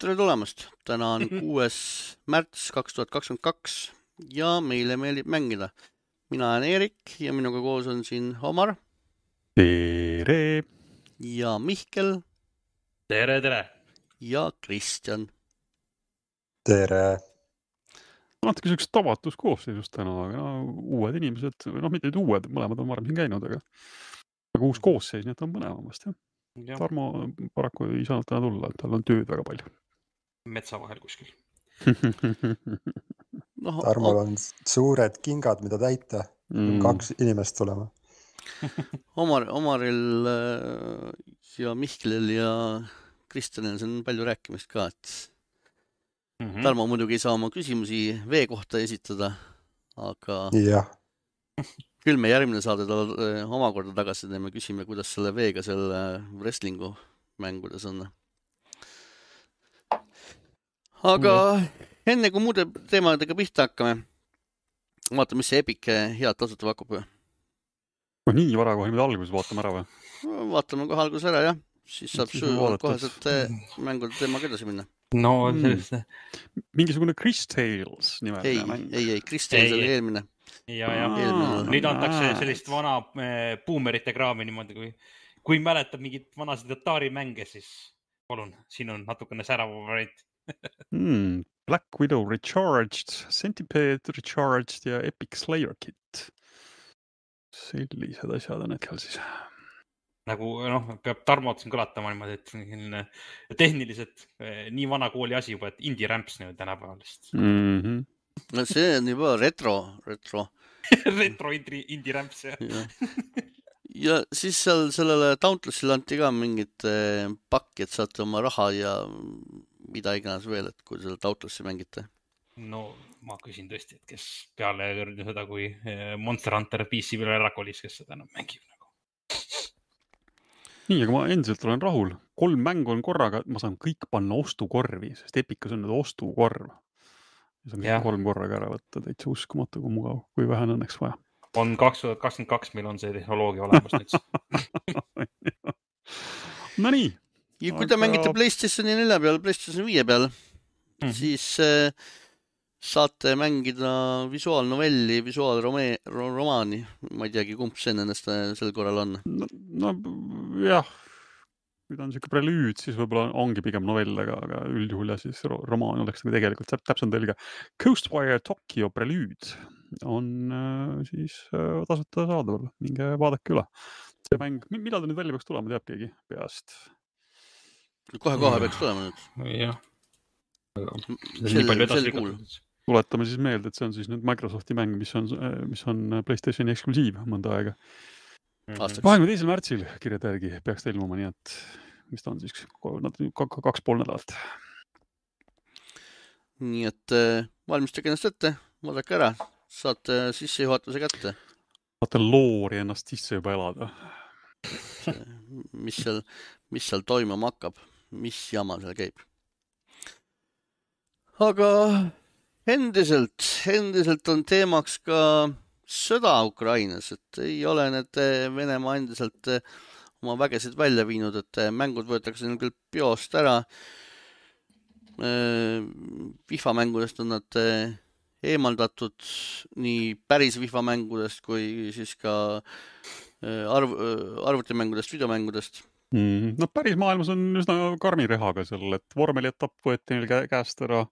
Tere tulemast! Täna on 6. märts 2022 ja meile meeldib mängida. Mina olen Eerik ja minuga koos on siin Omar Tere! ja Mihkel Tere, tere! ja Kristjan. Tere! Natuke sellisest tavatus koosseisust täna, aga uued inimesed, mitte nüüd uued, mõlemad on varem siin käinud, aga uus koosseis, nii et on põnevamast. Ja. Tarmo paraku ei saanud täna tulla, et tal on tööd väga palju. Metsa vahel kuskil. Tarmol on suured kingad, mida täita. 2 inimest tulema. Omaril ja Mihkelil ja Kristjanil on palju rääkimist ka, et Tarmo muidugi ei saa oma küsimusi vee kohta esitada, aga Jah. küll me järgmine saade omakorda tagasi teeme, küsime, kuidas selle veega selle wrestlingu mängudes on. Aga enne kui muude teemadega pihta hakkame, vaatame, mis see Epic head tasuta pakub. Nii vara kohe, mida alguses vaatame ära või? Vaatame kohe alguses ära, jah. Siis saab koheselt mängude teemaga edasi minna. No, selliste. Mingisugune Chris Tales nimeline mäng. Ei, Chris Tales oli eelmine. Ja. Nüüd antakse sellist vana boomerite kraami niimoodi, kui mäletab mingit vanasid Atari mänge, siis palun, siin on natukene särava variant. Black Widow Recharged, Centipede Recharged ja Epic Slayer Kit. Sellised asjad on hetkel siis. Nagu peab Tarmot siin kõlatama niimoodi, et tehniliselt nii vana kooli asi juba, et indie ramps tänapäeval. No see on juba retro. Retro indie ramps, jah. Ja siis seal sellele Dauntlessile anti ka mingid pakki, et saate oma raha ja mida iganes veel, et kui selle Dauntlessi mängite. No ma küsin tõesti, et kes peale seda, kui Monster Hunter PC peale ära kolis, kes seda enam mängib. Nii, aga ma endiselt olen rahul. 3 mängu on korraga, ma saan kõik panna ostukorvi, sest Epicus on nüüd ostukorv. Ja saan kõik 3 korraga ära võtta, täitsa uskumatu, kui mugav, kui vähe on õnneks vaja. On 2022, meil on see tehnoloogia olemas nüüd. No nii. Ja kui te mängite PlayStation 4 peal, PlayStation 5 peal, siis saate mängida visuaalnovelli, visuaalromaani. Ma ei teagi, kumb see ennast sel korral on. No jah, kui ta on selline prelüüd, siis võib-olla ongi pigem novell, aga üldjuhul ja siis romaan oleks tegelikult täpselt tõlge. Coastwire Tokyo prelüüd on siis tasuta saadaval. Minge vaadake üle. See mäng, millal ta nüüd välja peaks tulema, teab keegi peast? Kohe peaks tulema nüüd. Jah. Sel kuul. Tuletame siis meelde, et see on siis nüüd Microsofti mäng, mis on PlayStationi eksklusiiv mõnda aega. 22. märtsil kirjade järgi peaks ilmuma, nii et mis ta on siis 2,5 nädalat. Nii et valmistage ennast ette, vaadake ära, saate sissejuhatuse kätte. Saate loori ennast sisse juba elada. Mis seal toimuma hakkab, mis jama seal käib. Aga endiselt on teemaks ka sõda Ukrainas, et ei ole need Venemaa endiselt oma vägesid välja viinud, et mängud võetakse küll peost ära. Vihvamängudest on nad eemaldatud nii päris vihvamängudest kui siis ka arvutimängudest, videomängudest. No päris maailmas on üsna karmi rehaga seal, et vormelietapp võeti neil käest ära.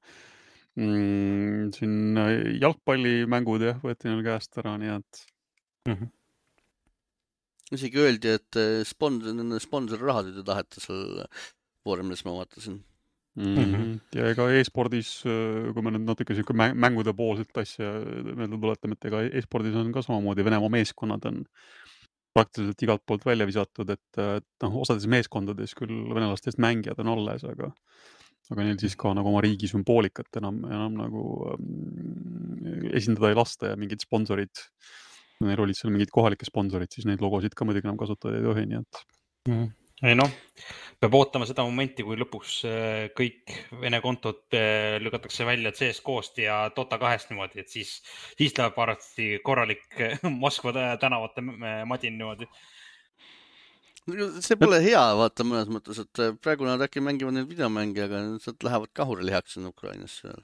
Siin jalgpallimängud võeti neil käest ära, nii et Isegi öeldi, et sponsorrahad ei taheta seal vormelis, ma vaatasin. Ja ega e-spordis, kui me nüüd natuke mängude poolselt asja meelde tuletame, et ega e-spordis on ka samamoodi Venemaa meeskonnad on praktiliselt igalt poolt välja visatud, et osades meeskondades küll venelastest mängijad on alles, aga neil siis ka nagu oma riigi sümboolikat enam nagu esindada ei lasta ja mingid sponsorid, kui neil olid seal mingid kohalikud sponsorid, siis neid logosid ka muidugi enam kasutada ei tohi, nii et Ei peab ootama seda momenti, kui lõpuks kõik Vene kontod lükatakse välja CS-koost ja Dota 2 niimoodi, et siis läheb varsti korralik Moskva tänavate madin niimoodi. See pole hea, vaata mõnes mõttes, et praegu nad äkki mängivad neid videomänge, aga nad lähevad kahurilihaks sinna Ukrainasse.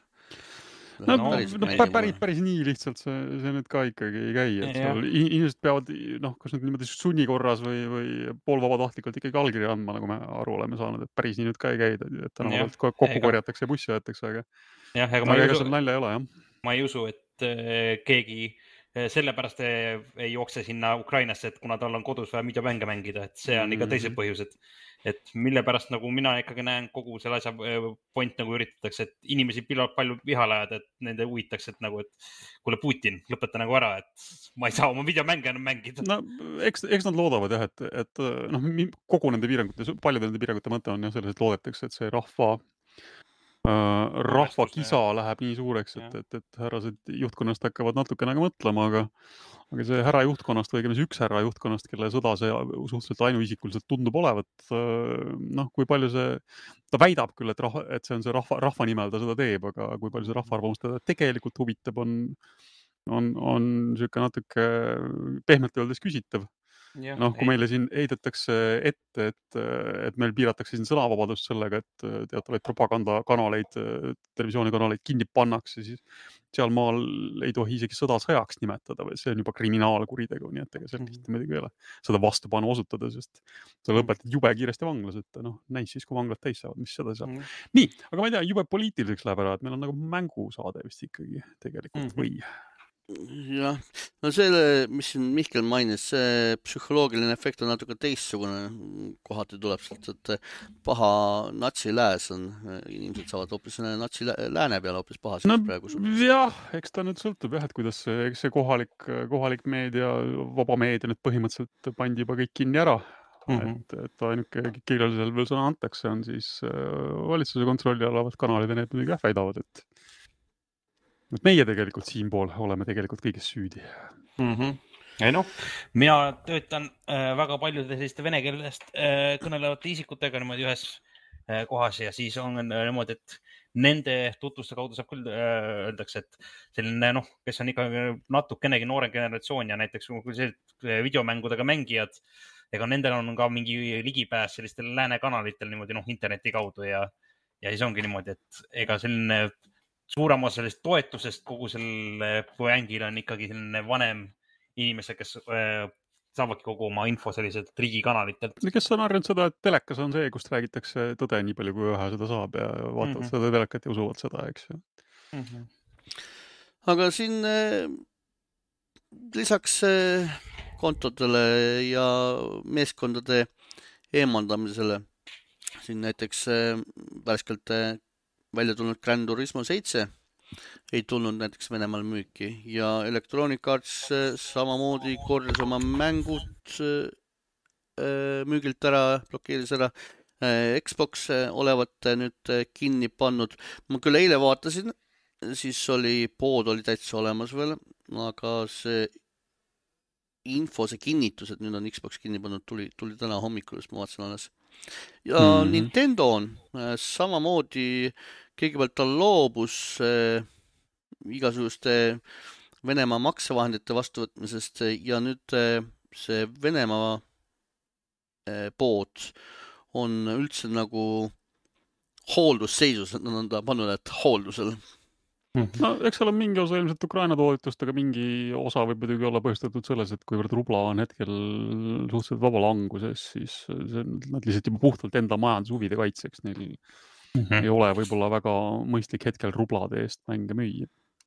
Päris nii lihtsalt see nüüd ka ikkagi ei käi, et seal inimesed peavad, kas nüüd niimoodi sunnikorras või poolvabatahtlikult ikkagi allkirja andma, nagu me aru oleme saanud, et päris nii nüüd ka ei käi, et tänavalt kokku korjatakse ja bussi võetakse, aga ega seal nalja ei ole, jah. Ma ei usu, et keegi sellepärast ei jookse sinna Ukrainasse, et kuna tal on kodus vaja videomänge mängida, et see on ikka teised põhjused. Et mille pärast nagu mina ikkagi näen kogu selle asja point nagu üritatakse, et inimesi palju vihale ajada, et nende huvitaks, et nagu, et kuule Putin, lõpeta nagu ära, et ma ei saa oma videomänge enam mängida. No, eks nad loodavad jah, et kogu nende piirangute, paljude nende piirangute mõte on jah selles, et loodetakse, et see rahva kisa läheb nii suureks, et härrased juhtkonnast hakkavad natukene mõtlema, aga see härra juhtkonnast või üks härra juhtkonnast, kelle sõda see suhteliselt ainuisikuliselt tundub olevat, kui palju ta väidab küll, et see on see rahva nimel ta seda teeb, aga kui palju see rahva arvamus teda tegelikult huvitab, on niisugune natuke pehmelt öeldes küsitav. Kui meile siin heidetakse ette, et meil piiratakse siin sõnavabadust sellega, et teatavaid propagandakanaleid, televisioonikanaleid kinni pannakse, siis seal maal ei tohi isegi sõda sõjaks nimetada, või see on juba kriminaalkuritegu, nii et ega seal tihti muidugi ei ole seda vastupanu osutada, sest sa lõpetad jube kiiresti vanglas, et näis siis, kui vanglad täis saavad, mis seda saab. Nii, aga ma ei tea, jube poliitiliseks läheb ära, et meil on nagu mängusaade vist ikkagi tegelikult või... Jah, no selle, mis siin Mihkel mainis, see psühholoogiline efekt on natuke teistsugune, kohati tuleb sealt, et paha natsilääs on, inimesed saavad hoopis natsilääne peale hoopis pahaseks praegu. Jah, eks ta nüüd sõltub jah, et kuidas see kohalik meedia, vaba meedia nüüd põhimõtteliselt pandi juba kõik kinni ära. Et ainuke, kellel seal veel sõna antakse, on siis valitsuse kontrolli alavat kanalid ja need muidugi väidavad, et meie tegelikult siinpool oleme tegelikult kõiges süüdi. Ei mina töötan väga paljude selliste vene keelest kõnelevate isikutega niimoodi ühes kohas ja siis on niimoodi, et nende tutvuste kaudu saab küll öeldakse, et selline, kes on ikka natukenegi noorem generatsioon ja näiteks videomängudega mängijad, ega nendel on ka mingi ligipääs sellistele lääne kanalitel niimoodi interneti kaudu ja siis ongi niimoodi, et ega selline suurem osa sellest toetusest kogu selle mängil on ikkagi selline vanem inimese, kes saavadki kogu oma info selliselt riigikanalitelt. Kes on arvanud seda, et telekas on see, kust räägitakse tõde nii palju, kui ühe seda saab ja vaatavad seda telekat ja usuvad seda, eks ju. Aga siin lisaks kontodele ja meeskondade eemaldamisele siin näiteks värskelt välja tulnud Gran Turismo 7 ei tulnud näiteks Venemaal müüki ja Electronic Arts samamoodi korjas oma mängud müügilt ära, blokeeris ära. Xbox olevat nüüd kinni pannud. Ma küll eile vaatasin, siis pood oli täitsa olemas veel, aga see info, see kinnitus, et nüüd on Xbox kinni pannud, tuli täna hommikul, sest ma vaatasin alles. Ja Nintendo on samamoodi, kõigepealt ta loobus igasuguste Venemaa maksevahendite vastuvõtmisest ja nüüd see Venemaa pood on üldse nagu hooldusseisus, nad on ta pannud, et hooldusel. Eks seal on mingi osa ilmselt Ukraina toetust, aga mingi osa võib muidugi olla põhjustatud selles, et kuivõrd rubla on hetkel suhteliselt vaba languses, siis nad lihtsalt juba puhtalt enda majandushuvide kaitseks neil ei ole võib-olla väga mõistlik hetkel rublade eest mänge müüa.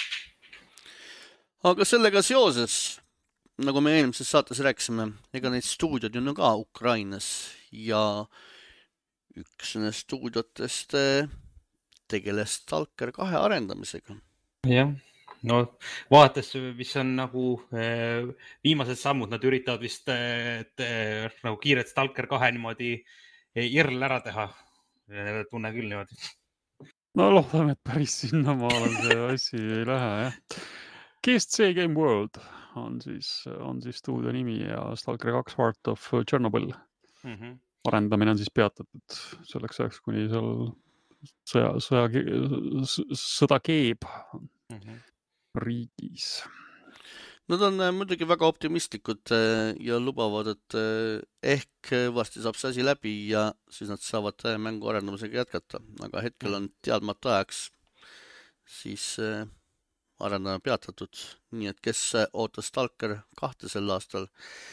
Aga sellega seoses, nagu me eelmises saates rääkisime, ega neid stuudiod on ka Ukrainas ja üks nendest stuudiotest tegeles Stalker 2 arendamisega. Jah, vaadates, mis on nagu viimased sammud, nad üritavad vist nagu kiiret Stalker 2 niimoodi irl ära teha. Tunne küll niimoodi. Loodame, et päris sinna maale see asi ei lähe, jah. GSC Game World on siis stuudio nimi ja Stalker 2 Heart of Chernobyl. Arendamine on siis peatatud selleks ajaks, kuni seal sõda keeb riigis. Nad on muidugi väga optimistlikud ja lubavad, et ehk varsti saab see asi läbi ja siis nad saavad mängu arendamisega jätkata. Aga hetkel on teadmata ajaks siis arendamine peatatud. Nii et kes ootas Stalker 2 sel aastal,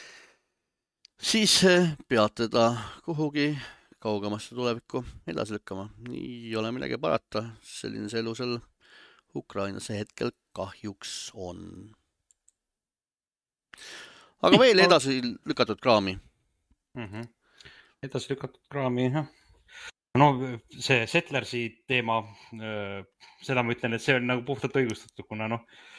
siis peab teda kuhugi kaugemasse tulevikku edasi lükkama. Nii ei ole midagi parata. Selline see elu seal Ukrainas hetkel kahjuks on. Aga veel edasi lükatud kraami. Edasi lükatud kraami, jah. No see Settlersi teema, seda ma ütlen, et see on nagu puhtalt õigustatud, kuna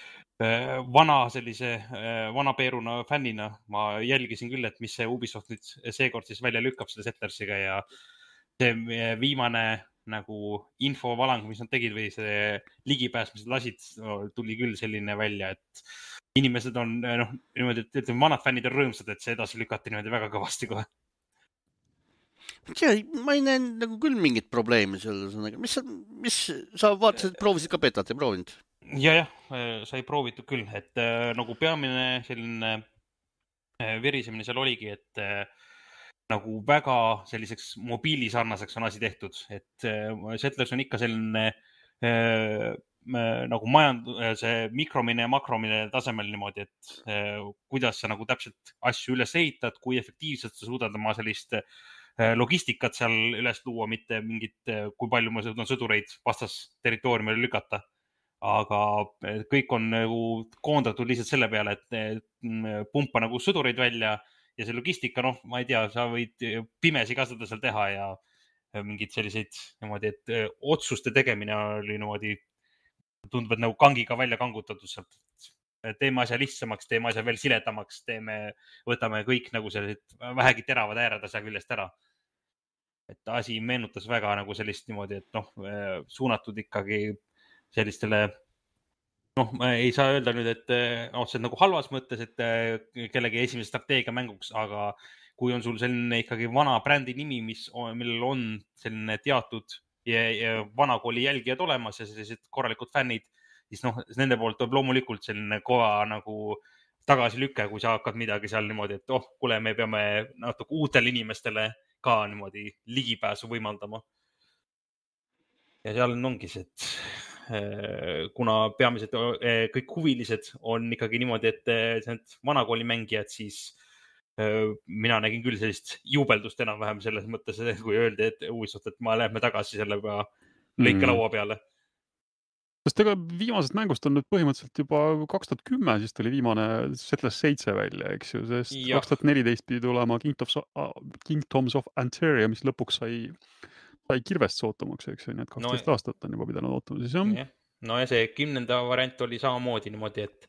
vana Peeruna fännina ma jälgisin küll, et mis see Ubisoft nüüd seekord siis välja lükkab selle Settlersiga ja see viimane nagu infovalang, mis nad tegid või see ligipääs, mis nad lasid, tuli küll selline välja, et inimesed on niimoodi, et ütleme, vanad fännid on rõõmsad, et see edasi lükati niimoodi väga kõvasti kohe. Ma ei näe nagu küll mingit probleemi selles. Mis sa vaatasid, proovisid ka betat, ei proovinud? Jah, sai proovitud küll, et nagu peamine selline virisemine seal oligi, et nagu väga selliseks mobiilisarnaseks on asi tehtud, et Settlers on ikka selline nagu see mikromine ja makromine tasemel niimoodi, et kuidas sa nagu täpselt asju üles ehitad, kui efektiivselt sa suudad oma sellist logistikat seal üles luua, mitte mingit, kui palju ma suudan sõdureid vastas territooriumile lükata. Aga kõik on nagu koondatud lihtsalt selle peale, et pumpa nagu sõdureid välja ja see logistika, ma ei tea, sa võid pimesi ka seda seal teha ja mingid selliseid niimoodi, et otsuste tegemine oli niimoodi, tundub, et nagu kangiga välja kangutatud sealt. Teeme asja lihtsamaks, teeme asja veel siledamaks, võtame kõik nagu sellised vähegi teravad äärad asja küljest ära. Et asi meenutas väga nagu sellist niimoodi, et suunatud ikkagi sellistele, ma ei saa öelda nüüd, et otseselt nagu halvas mõttes, et kellegi esimese strateegia mänguks, aga kui on sul selline ikkagi vana brändi nimi, millel on selline teatud vana kooli jälgijad olemas ja sellised korralikud fännid, siis nende poolt tuleb loomulikult selline kova nagu tagasilüke, kui sa hakkad midagi seal niimoodi, et kuule, me peame natuke uutele inimestele ka niimoodi ligipääsu võimaldama. Ja seal ongi see, et kuna peamiselt kõik huvilised on ikkagi niimoodi, et vanakooli mängijad, siis mina nägin küll sellist juubeldust enam-vähem selles mõttes, kui öeldi, et Ubisoft, et lähme tagasi selle lõikelaua peale. Sest ega viimasest mängust on nüüd põhimõtteliselt juba 2010, siis tuli viimane Settlers 7 välja, eks ju, sest 2014 pidi tulema Kingdoms of Anteria, mis lõpuks sai kirvest ootamaks, eks ju, nii et 12 aastat on juba pidanud ootama. Ja see 10. variant oli samamoodi niimoodi, et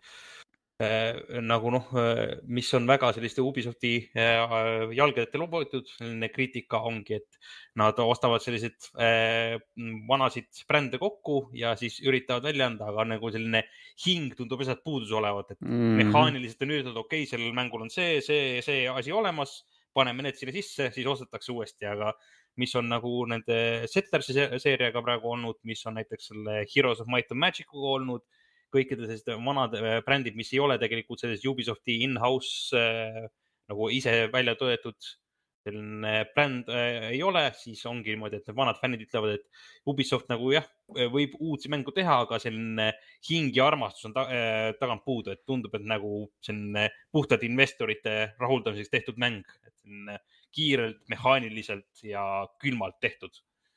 nagu mis on väga selliste Ubisofti jalgadete lubatud, selline kriitika ongi, et nad ostavad selliseid vanasid brände kokku ja siis üritavad välja anda, aga nagu selline hing tundub asjad puudus olevat, et mehaaniliselt on üritatud, okei, sellel mängul on see asi olemas, paneme need sinna sisse, siis ostetakse uuesti, aga mis on nagu nende Settlersi seeriaga praegu olnud, mis on näiteks selle Heroes of Might and Magic'uga olnud, kõikide sellised vanad brändid, mis ei ole tegelikult sellised Ubisofti in-house nagu ise välja tõetud selline bränd ei ole, siis ongi niimoodi, et need vanad fännid ütlevad, et Ubisoft nagu võib uudsi mängu teha, aga selline hing ja armastus on tagant puudu, et tundub, et nagu selline puhtalt investorite rahuldamiseks tehtud mäng, et selline kiirelt, mehaaniliselt ja külmalt tehtud.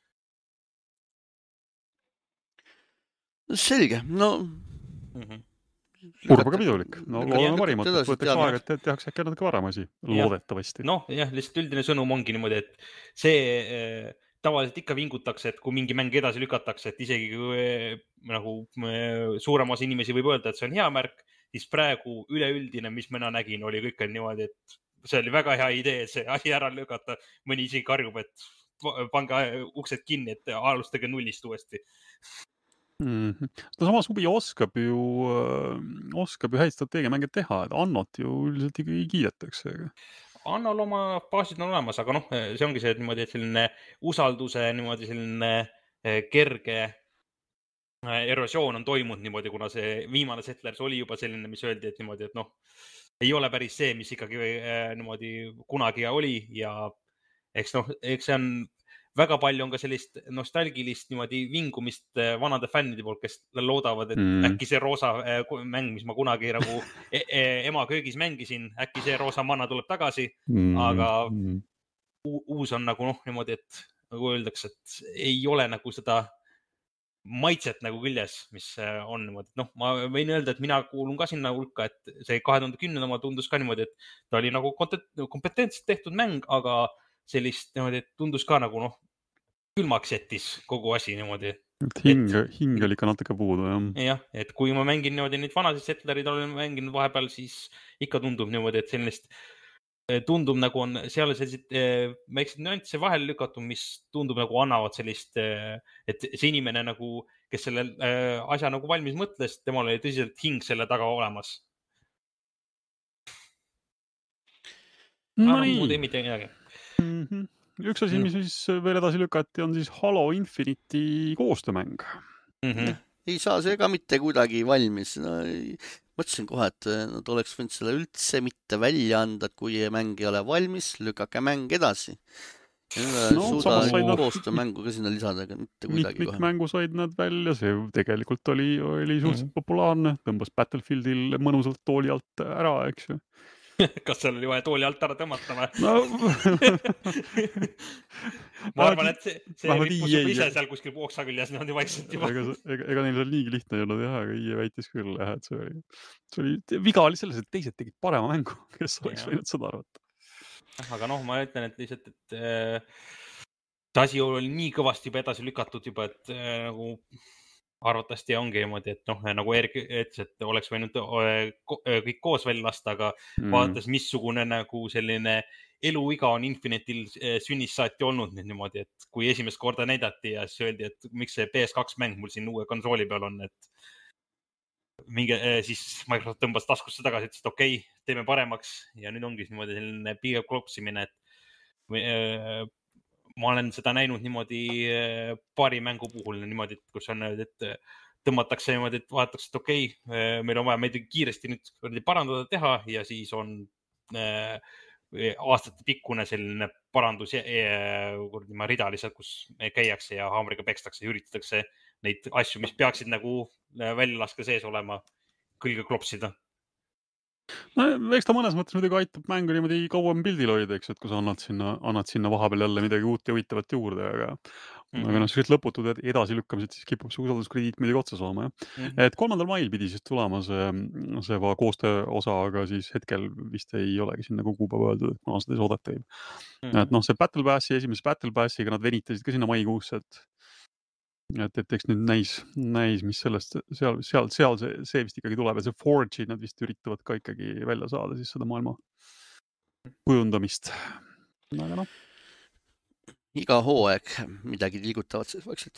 Selge, Kurb, aga pidulik. Loodame parimat, et võtaks aega, et tehakse äkki natuke varem asi, loodetavasti. Lihtsalt üldine sõnum ongi niimoodi, et see tavaliselt ikka vingutakse, et kui mingi mäng edasi lükatakse, et isegi nagu suurem osa inimesi võib öelda, et see on hea märk, siis praegu üleüldine, mis mina nägin, oli kõik niimoodi, et see oli väga hea idee, see asi ära lükata. Mõni isegi karjub, et pange uksed kinni, et alustage nullist uuesti. Samas Ubi oskab ju häid strateegiamänge teha, et Annot ju üldiselt ikkagi kiidetakse. Annol oma baasid on olemas, aga see ongi see, et niimoodi, et selline usalduse niimoodi selline kerge erosioon on toimunud niimoodi, kuna see viimane Settlers oli juba selline, mis öeldi, et niimoodi, et ei ole päris see, mis ikkagi niimoodi kunagi oli ja eks see on väga palju on ka sellist nostalgilist niimoodi vingumist vanade fännide poolt, kes loodavad, et äkki see roosa mäng, mis ma kunagi nagu ema köögis mängisin, äkki see roosa manna tuleb tagasi, aga uus on nagu niimoodi, et nagu öeldakse, et ei ole nagu seda maitset nagu küljes, mis on niimoodi, ma võin öelda, et mina kuulun ka sinna hulka, et see 2010 oma tundus ka niimoodi, et ta oli nagu kompetentselt tehtud mäng, aga sellist niimoodi, et tundus ka nagu külmaks jättis kogu asi niimoodi. Hing oli ikka natuke puudu, jah. Jah, et kui ma mängin niimoodi neid vanasid Settlerid olen mänginud vahepeal, siis ikka tundub niimoodi, et sellist tundub nagu on seal sellised väiksed nüansse vahel lükatud, mis tundub nagu annavad sellist, et see inimene nagu, kes selle asja nagu valmis mõtles, temal oli tõsiselt hing selle taga olemas. No nii. Muud ei mitte midagi. Üks asi, mis siis veel edasi lükati, on siis Halo Infinite'i koostöömäng. Ei saa see ka mitte kuidagi valmis. Mõtlesin kohe, et nad oleks võinud selle üldse mitte välja anda, et kui mäng ei ole valmis, lükake mäng edasi. Suuda koostöömängu ka sinna lisada, aga mitte kuidagi kohe. Mitmit mängu said nad välja, see tegelikult oli suhteliselt populaarne, tõmbas Battlefieldil mõnusalt tooli alt ära, eks ju. Kas seal oli vaja tooli alt ära tõmmata või? Ma arvan, et see ripus juba ise seal kuskil oksa küljes niimoodi vaikselt juba. Ega neil seal niigi lihtne ei olnud jah, aga IE väitis küll, et see oli viga oli selles, et teised tegid parema mängu, kes oleks võinud seda arvata. Aga ma ütlen, et lihtsalt, et see asi oli nii kõvasti juba edasi lükatud juba, et nagu arvatavasti ongi niimoodi, et nagu Erik ütles, et oleks võinud kõik koos välja lasta, aga vaadates, missugune nagu selline eluiga on Infinite'il sünnist saati olnud nüüd niimoodi, et kui esimest korda näidati ja siis öeldi, et miks see PS2 mäng mul siin uue konsooli peal on, et siis Microsoft tõmbas taskusse tagasi, ütles, et okei, teeme paremaks ja nüüd ongi niimoodi selline pigem klopsimine, et ma olen seda näinud niimoodi paari mängu puhul niimoodi, et kus on, et tõmmatakse niimoodi, et vaadatakse, et okei, meil on vaja meid kiiresti nüüd parandada teha ja siis on aastate pikkune selline parandus rida lihtsalt, kus käiakse ja haamriga pekstakse ja üritatakse neid asju, mis peaksid nagu väljalaske sees olema, külge klopsida. No eks ta mõnes mõttes muidugi aitab mängu niimoodi kauem pildil hoida, eks, et kui sa annad sinna vahepeal jälle midagi uut ja huvitavat juurde, aga sellised lõputud edasilükkamised siis kipub see usalduskrediit midagi otsa saama, jah. Et 3. mail pidi siis tulema see koostöö osa, aga siis hetkel vist ei olegi sinna kuupäeva öeldud, et kuna seda ei oodata. Et see Battle Passi, esimese Battle Passiga nad venitasid ka sinna maikuusse, et eks nüüd näis, mis sellest seal see vist ikkagi tuleb ja see Forge'i nad vist üritavad ka ikkagi välja saada siis seda maailma kujundamist. Aga iga hooaeg midagi liigutavad siis vaikselt.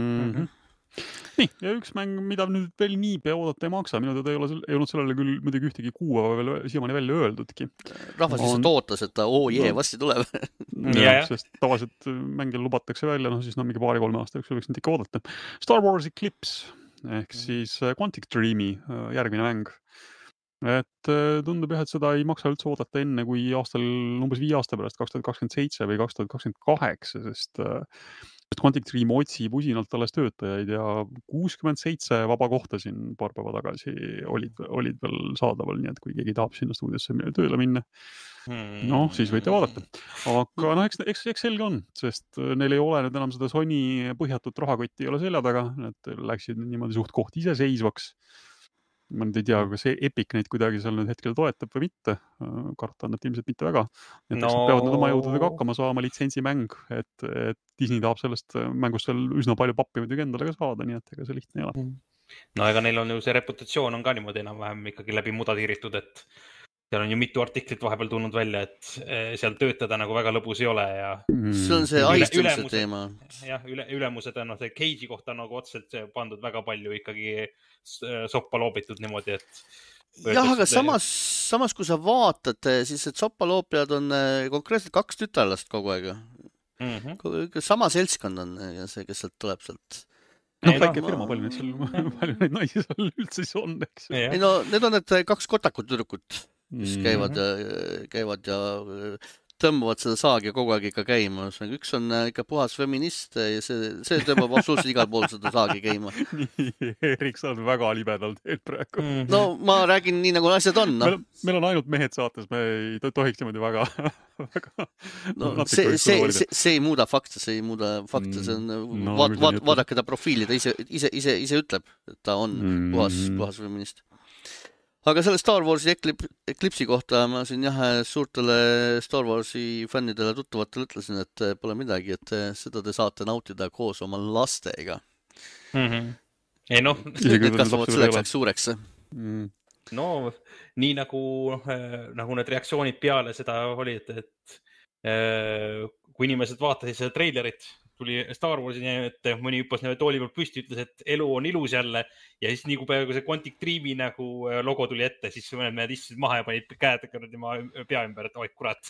Nii, ja üks mäng, mida nüüd veel niipea oodata ei maksa, minu teada ei olnud sellele küll muidugi ühtegi kuupäeva veel siiamaani välja öeldudki. Rahvas lihtsalt ootas, et varsti tuleb. Sest tavaliselt mängil lubatakse välja, siis mingi 2-3 aasta võiks nüüd ikka oodata. Star Wars Eclipse ehk siis Quantic Dreami järgmine mäng. Et tundub jah, et seda ei maksa üldse oodata enne kui aastal umbes 5 aasta pärast, 2027 või 2028, sest Quantic Dream otsib usinalt alles töötajaid ja 67 vaba kohta siin paar päeva tagasi olid veel saadaval, nii et kui keegi tahab sinna stuudiosse tööle minna, siis võite vaadata. Aga eks selge on, sest neil ei ole nüüd enam seda Sony põhjatut rahakotti ei ole selja taga, et läksid niimoodi suht koht iseseisvaks. Ma nüüd ei tea, kas Epic neid kuidagi seal nüüd hetkel toetab või mitte. Karta on, et ilmselt mitte väga. Et nad peavad nüüd oma jõududega hakkama saama litsentsimäng, et Disney tahab sellest mängust veel üsna palju pappi muidugi endale ka saada, nii et ega see lihtne ei ole. No ega neil on ju see reputatsioon on ka niimoodi enam-vähem ikkagi läbi muda tiiritud, et seal on ju mitu artiklit vahepeal tulnud välja, et seal töötada nagu väga lõbus ei ole ja see on see aistamise teema. Jah, ülemused on see Cage'i kohta nagu otseselt pandud väga palju ikkagi soppa loobitud niimoodi, et jah, aga samas kui sa vaatad, siis et soppaloopijad on konkreetselt 2 tütarlast kogu aeg. Sama seltskond on ja see, kes sealt tuleb sealt väike firma, palju neid naisi seal üldse siis on, eks ju. Ei no, need on need 2 kotakut tüdrukut, mis käivad ja tõmbavad seda saagi kogu aeg ikka käima. Üks on ikka puhas feminist ja see tõmbab absoluutselt igal pool seda saagi käima. Nii, Erik, sa oled väga libedal teel praegu. No ma räägin nii, nagu asjad on. No. Meil on ainult mehed saates, me ei tohiks niimoodi väga no, see ei muuda fakte, see on vaadake ta profiili, ta ise ütleb, et ta on puhas feminist. Aga selle Star Warsi Eclipse'i kohta ma siin suurtele Star Warsi fännidele tuttuvatele ütlesin, et pole midagi, et seda te saate nautida koos oma lastega. Ei noh. Need kasvavad selleks suureks. No, nii nagu need reaktsioonid peale seda oli, et kui inimesed vaatasid seda treilerit, tuli Star Warsi, et mõni hüppas tooli peal püsti, ütles, et elu on ilus jälle ja siis nii kui peaaegu see Quantic Dreami nagu logo tuli ette, siis mõned mehed istusid maha ja panid käed tema pea ümber, et oi kurat.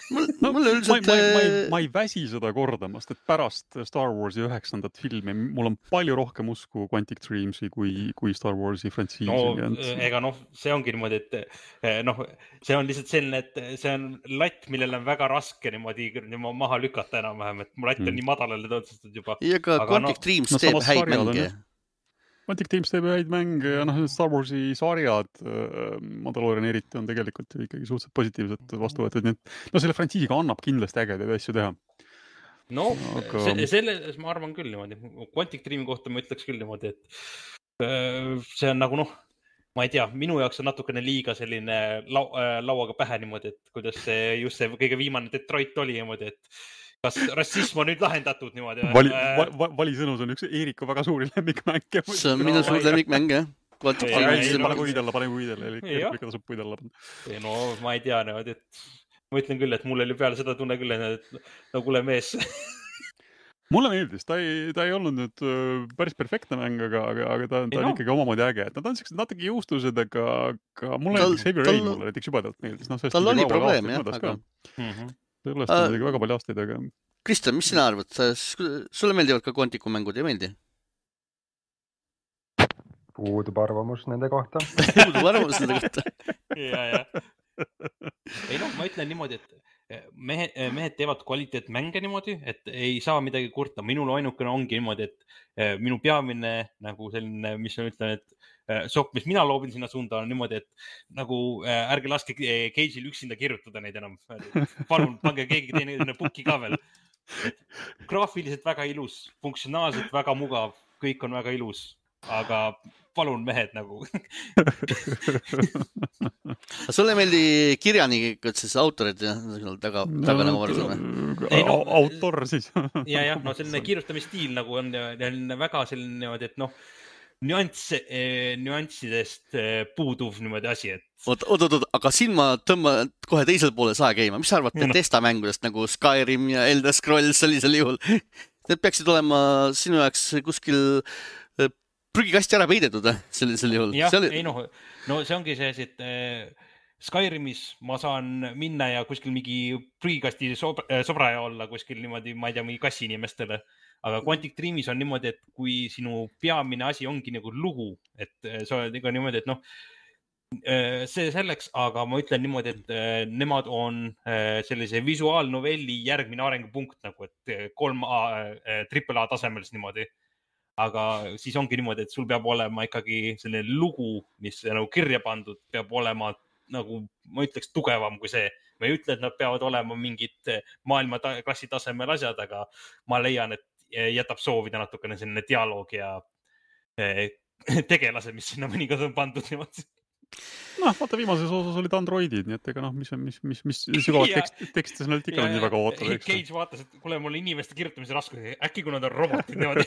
Ma ei väsi seda kordamast, et pärast Star Warsi 9. filmi mul on palju rohkem usku Quantic Dreamsi kui Star Warsi frantsiisi. No, ega see ongi niimoodi, et see on lihtsalt selline, et see on latt, millele on väga raske niimoodi maha lükata enam-vähem, et mu latt on nii madalale tõotsatud juba. Ja ka Quantic Dreams teeb häid mänge. Quantic Dreams teeb häid mänge ja Star Warsi sarjad, Mandalorian eriti on tegelikult ikkagi suhteliselt positiivselt vastu võetud. Selle frantsiisiga annab kindlasti ägedaid asju teha. No, selles ma arvan küll niimoodi. Quantic Dreami kohta ma ütleks küll niimoodi, et see on nagu ma ei tea, minu jaoks on natukene liiga selline lauaga pähe niimoodi, et kuidas just see kõige viimane Detroit oli niimoodi, et kas rassism on nüüd lahendatud niimoodi? Vali sõnus on üks Eeriku väga suuri lemmikmäng. See on minu suur lemmikmäng, jah. Pane kuid alla. Erik tasub puid alla. No, ma ei tea, et ma ütlen küll, et mul oli peale seda tunne küll, et no kuule mees. Mulle meeldis, ta ei olnud nüüd päris perfektne mäng, aga ta on ikkagi omamoodi äge. Nad on sellised natuke juustused, aga mulle näiteks Heavy Rain mulle näiteks jubedalt meeldis. Tal oli probleem, jah, aga... Sellest on väga palju aastaid, aga... Kristjan, mis sina arvad? Sulle meeldivad ka Quanticu mängud, ei meeldi? Puudub arvamus nende kohta. Puudub arvamus nende kohta. Ja. Ei ma ütlen niimoodi, et mehed teevad kvaliteetmänge niimoodi, et ei saa midagi kurta. Minul ainukene ongi niimoodi, et minu peamine nagu selline, mis ma ütlen, et sokk, mis mina loobin sinna suunda, on niimoodi, et nagu ärge laske Cage'il üksinda kirjutada neid enam. Palun, pange keegi teine pukki ka veel. Graafiliselt väga ilus, funktsionaalselt väga mugav, kõik on väga ilus, aga palun mehed nagu. Sulle meeldi kirjanikud, siis autorid ja taga nagu varsame? Autor siis. Ja, no selline kirjutamisstiil nagu on väga selline niimoodi, et nüanssidest puuduv niimoodi asi, et... Oot, aga siin ma tõmban kohe teisel poole saa käima. Mis arvad Bethesda mängudest nagu Skyrim ja Elder Scrolls sellisel juhul? Need peaksid olema sinu jaoks kuskil prügikasti ära peidetud sellisel juhul. Jah, no see ongi see, et Skyrimis ma saan minna ja kuskil mingi prügikasti sobraja olla kuskil niimoodi, ma ei tea, mingi kassi inimestele. Aga Quantic Dreamis on niimoodi, et kui sinu peamine asi ongi nagu lugu, et sa oled ikka niimoodi, et see selleks, aga ma ütlen niimoodi, et nemad on sellise visuaalnovelli järgmine arengupunkt nagu, et 3A, AAA tasemelis niimoodi. Aga siis ongi niimoodi, et sul peab olema ikkagi selline lugu, mis nagu kirja pandud, peab olema nagu, ma ütleks, tugevam kui see. Ma ei ütle, et nad peavad olema mingid maailma klassi tasemel asjad, aga ma leian, et jätab soovida natukene selline dialoog ja tegelase, mis sinna mõnikord on pandud niimoodi. Vaata, viimases osas olid androidid, nii et ega mis sügavad tekstis on ikka nii väga ootada. Cage vaatas, et kuule, mul inimeste kirjutamise raskus, äkki kui nad on robotid niimoodi.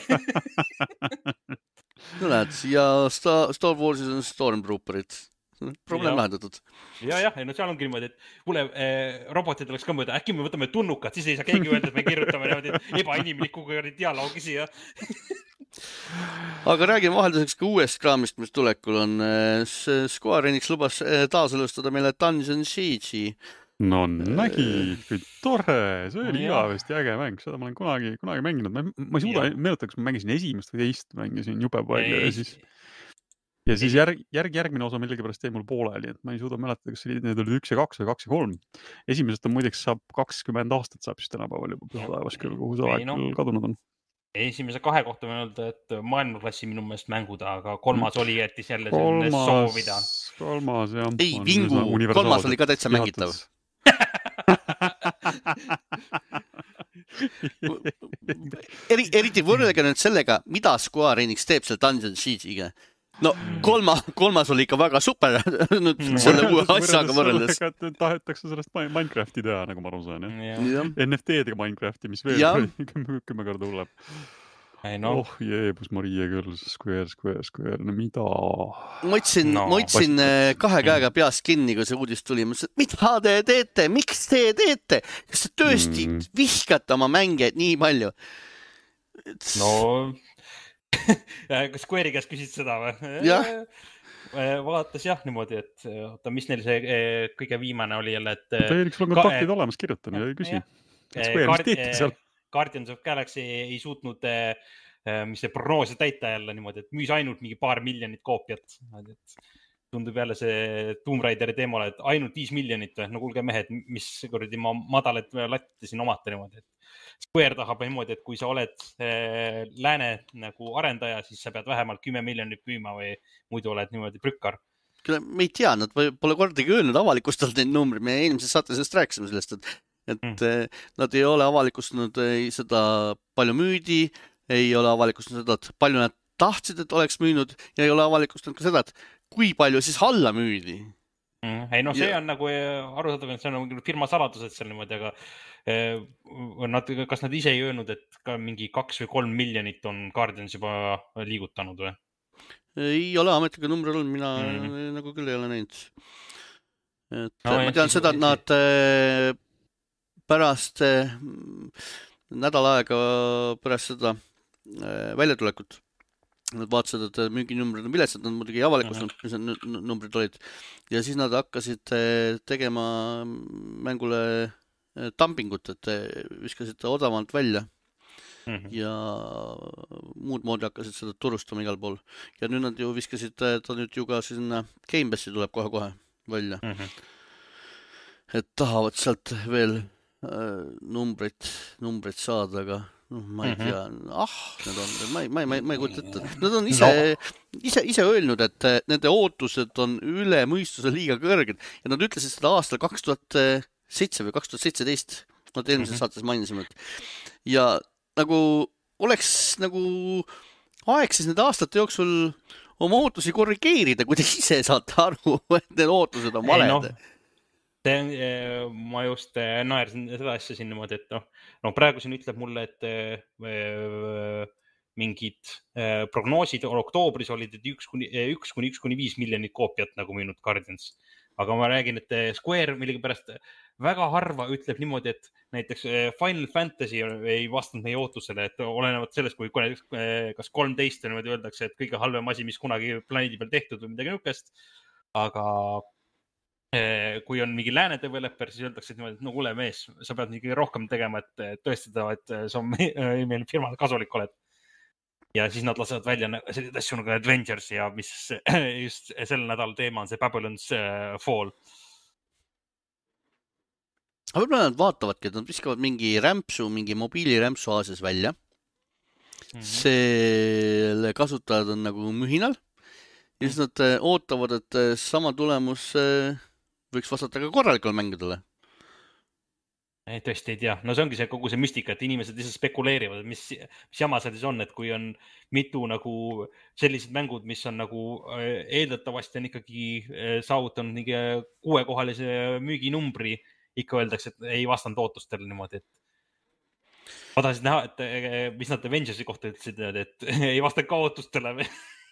No näed, ja Star Warsis on Stormtrooperid. Probleem lahendatud. Ja, no seal ongi niimoodi, et kuule, robotid oleks ka mõõda, äkki me võtame tunnukad, siis ei saa keegi öelda, et me kirjutame niimoodi ebainimlikku dialoogi siia. Aga räägime vahelduseks ka uuest kraamist, mis tulekul on. Square Enix lubas taaselustada meile Dungeon Siege'i no nägi, kui tore, see oli Jah. igavesti äge mäng, seda ma olen kunagi mänginud. Ma ei suuda meenutada, kas ma mängisin esimest või teist, mängisin jube palju ja siis järgmine osa millegipärast jäi mul pooleli, et ma ei suuda mäletada, kas need olid 1 ja 2 või 2 ja 3. Esimesest on muideks saab 20 aastat saab siis tänapäeval juba püha taevas küll, kuhu see aeg küll kadunud on. Esimese 2 kohta võin öelda, et maailmaklassi minu meelest mängud, aga 3. oli jättis jälle selline soovida. Kolmas, jah. Ei, Vingu, 3. oli ka täitsa mängitav. Eriti võrrelge nüüd sellega, mida Square Enix teeb selle Dungeon Siege'iga. No 3. oli ikka väga super nüüd selle uue asjaga võrreldes. Tahetakse sellest Minecrafti teha, nagu ma aru saan. NFT-dega Minecrafti, mis veel 10 korda hulleb. No. Oh jeebus Maria küll, Square, no mida? Ma ütlesin 2 käega peast kinni, kui see uudis tuli. Ma ütlesin, mida te teete? Miks te teete? Kas te tõesti vihkate oma mängijaid nii palju? No, kas Square'i käest küsid seda või? Jah. Vaatas jah niimoodi, et oota, mis neil see kõige viimane oli jälle, et... Teeliks on kontaktid olemas, kirjutan ja küsi. Square, mis teete seal? Guardians of Galaxy ei suutnud mis see prognoose täita jälle niimoodi, et müüs ainult mingi paar miljonit koopiat. Tundub jälle see Tomb Raideri teemale, et ainult 5 miljonit. No kuulge mehed, mis kuradi ma madalat latti siin omata niimoodi. Square tahab niimoodi, et kui sa oled lääne nagu arendaja, siis sa pead vähemalt 10 miljonit müüma või muidu oled niimoodi prükkar. Me ei tea, nad pole kordagi öelnud avalikustanud neid numbrid. Me eelmises saates just rääkisime sellest, et nad ei ole avalikustanud seda palju müüdi, ei ole avalikustanud seda, et palju nad tahtsid, et oleks müünud ja ei ole avalikustanud ka seda, et kui palju siis alla müüdi. Ei, no see on nagu arusaadav, et see on nagu firma saladused seal niimoodi, aga kas nad ise ei öelnud, et ka mingi 2 või 3 miljonit on Guardians juba liigutanud või? Ei ole ametliga numbri olnud, mina nagu küll ei ole näinud. Ma tean seda, et nad pärast nädal aega pärast seda väljatulekut nad vaatasid, et müüginumbrid on viletsad, nad muidugi ei avalikustanud, mis numbrid olid. Ja siis nad hakkasid tegema mängule dumpingut, et viskasid odavalt välja ja muud moodi hakkasid seda turustama igal pool. Ja nüüd nad ju viskasid, ta nüüd ju ka sinna Game Passi tuleb kohe välja. Et tahavad sealt veel numbreid saada, aga ma ei tea, ma ei kujuta ette. Nad on ise öelnud, et nende ootused on üle mõistuse liiga kõrged ja nad ütlesid seda aastal 2007 või 2017. Nad eelmises saates mainisime. Ja nagu oleks nagu aeg siis nende aastate jooksul oma ootusi korrigeerida, kui te ise saate aru, et need ootused on valed. Ma just naersin seda asja siin niimoodi, et praegu siin ütleb mulle, et mingid prognoosid oktoobris olid, et 1-1,5 miljonit koopiat nagu müünud Guardians. Aga ma räägin, et Square millegipärast väga harva ütleb niimoodi, et näiteks Final Fantasy ei vastanud meie ootusele, et olenevad sellest, kui kas 13 või niimoodi öeldakse, et kõige halvem asi, mis kunagi planeedi peal tehtud või midagi niukest. Aga kui on mingi lääne developer, siis öeldakse, et niimoodi, et no kuule mees, sa pead ikkagi rohkem tegema, et tõestada, et sa meil firmale kasulik oled. Ja siis nad lasevad välja sellised asju nagu Avengers ja mis just sel nädal teema on see Babylon's Fall. Aga võib-olla nad vaatavadki, et nad viskavad mingi mobiilirämpsu Aasias välja. Selle kasutajad on nagu mühinal. Ja siis nad ootavad, et sama tulemus võiks vastata ka korralikul mängudele. Ei, tõesti ei tea. No see ongi see kogu see müstika, et inimesed lihtsalt spekuleerivad, mis jama seal siis on, et kui on mitu nagu sellised mängud, mis on nagu eeldatavasti on ikkagi saavutanud mingi 6-kohalise müüginumbri, ikka öeldakse, et ei vastanud ootustele niimoodi, et ma tahasin näha, et mis nad Avengersi kohta ütlesid, et ei vastanud ka ootustele.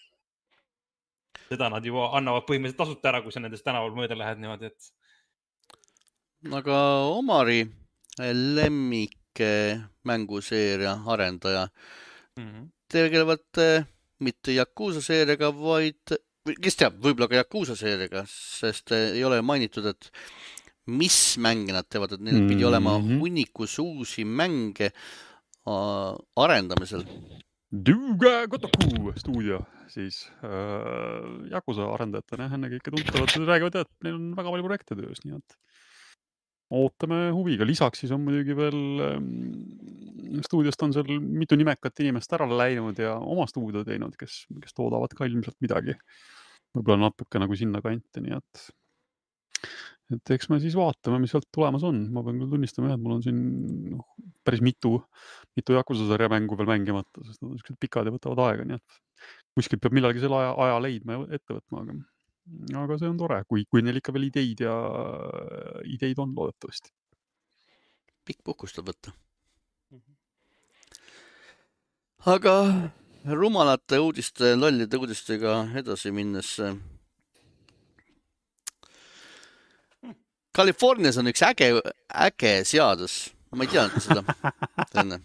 Seda nad juba annavad põhimõtteliselt tasuta ära, kui sa nendest tänaval mööda lähed niimoodi, et... Aga Omari lemmik mänguseeria arendaja tegelevad mitte Yakuza seeriaga, vaid, kes teab, võib-olla ka Yakuza seeriaga, sest ei ole mainitud, et mis mänge nad teevad, et neil pidi olema hunnikus uusi mänge arendamisel. Duga Kotaku stuudio siis Yakuza arendajatena ennekõike tuntavad, räägivad, et neil on väga palju projekte töös, nii et ootame huviga. Lisaks siis on muidugi veel stuudiost on seal mitu nimekat inimest ära läinud ja oma stuudio teinud, kes toodavad ka ilmselt midagi. Võib-olla natuke nagu sinna kanti, nii et eks me siis vaatame, mis sealt tulemas on. Ma pean küll tunnistama, et mul on siin päris mitu Yakuza sarja mängu veel mängimata, sest nad on sellised pikad ja võtavad aega, nii et kuskilt peab millalgi selle aja leidma ja ette võtma, aga see on tore, kui neil ikka veel ideid on loodetavasti. Pikk puhkus tuleb võtta. Aga rumalate uudiste, lollide uudistega edasi minnes. Californias on üks äge seadus. Ma ei teadnud seda.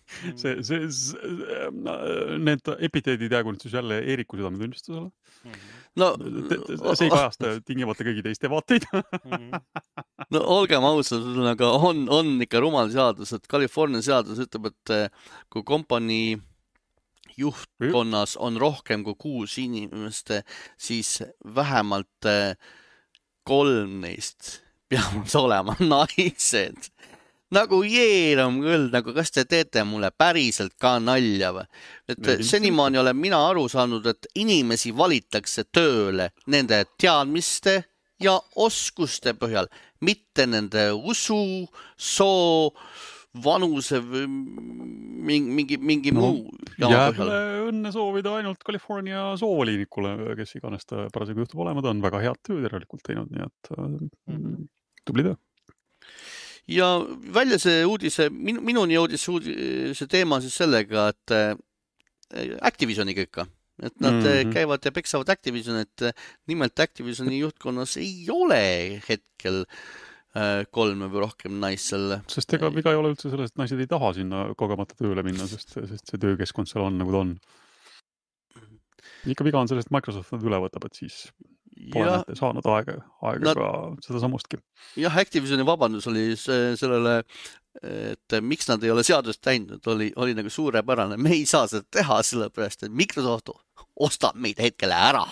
Need epiteedid jäägunud siis jälle Eeriku südametunnistusele. No, see ei kajasta tingimata kõigi teiste vaateid. No olgem ausad, aga on ikka rumal seadus, et California seadus ütleb, et kui kompanii juhtkonnas on rohkem kui 6 inimest, siis vähemalt 3 neist peavad olema naised. Nagu jeeram küll, nagu kas te teete mulle päriselt ka nalja või? Et senimaani olen mina aru saanud, et inimesi valitakse tööle nende teadmiste ja oskuste põhjal, mitte nende usu, soo, vanuse või mingi muu jääb õnne soovida ainult California soovoliinikule, kes iganes ta parasjagu juhtub olema, ta on väga head tööd järelikult teinud, nii et tubli töö. Ja välja see uudise, minuni jõudis see teema siis sellega, et Activisioniga ikka, et nad käivad ja peksavad Activision, et nimelt Activisioni juhtkonnas ei ole hetkel 3 või rohkem naissel. Sest ega viga ei ole üldse sellest, et naised ei taha sinna kogemata tööle minna, sest see töökeskkond seal on nagu ta on. Ikka viga on sellest, et Microsoft nad üle võtab, et siis pole näete saanud aega ka seda samustki. Jah, Activisioni vabandus oli sellele, et miks nad ei ole seadust täinud, oli nagu suurepärane. Me ei saa seda teha sellepärast, et Microsoft ostab meid hetkel ära.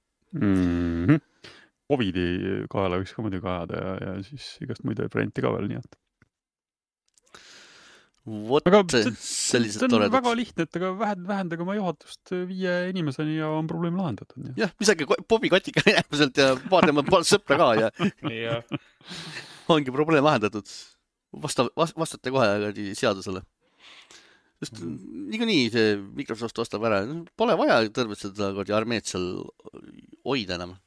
Covidi kaela võiks ka muidugi ajada ja siis igast muid varianti ka veel, nii et. Aga sellised toredad. See on väga lihtne, et vähendage oma juhatust 5 inimeseni ja on probleem lahendatud. Jah, misagi Bobi Kotika inimeselt ja paar sõpra ka ja ongi probleem lahendatud. Vastate kohe seadusele. Sest niikuinii see Microsoft ostab ära. Pole vaja tervet seda armeed seal hoida enam.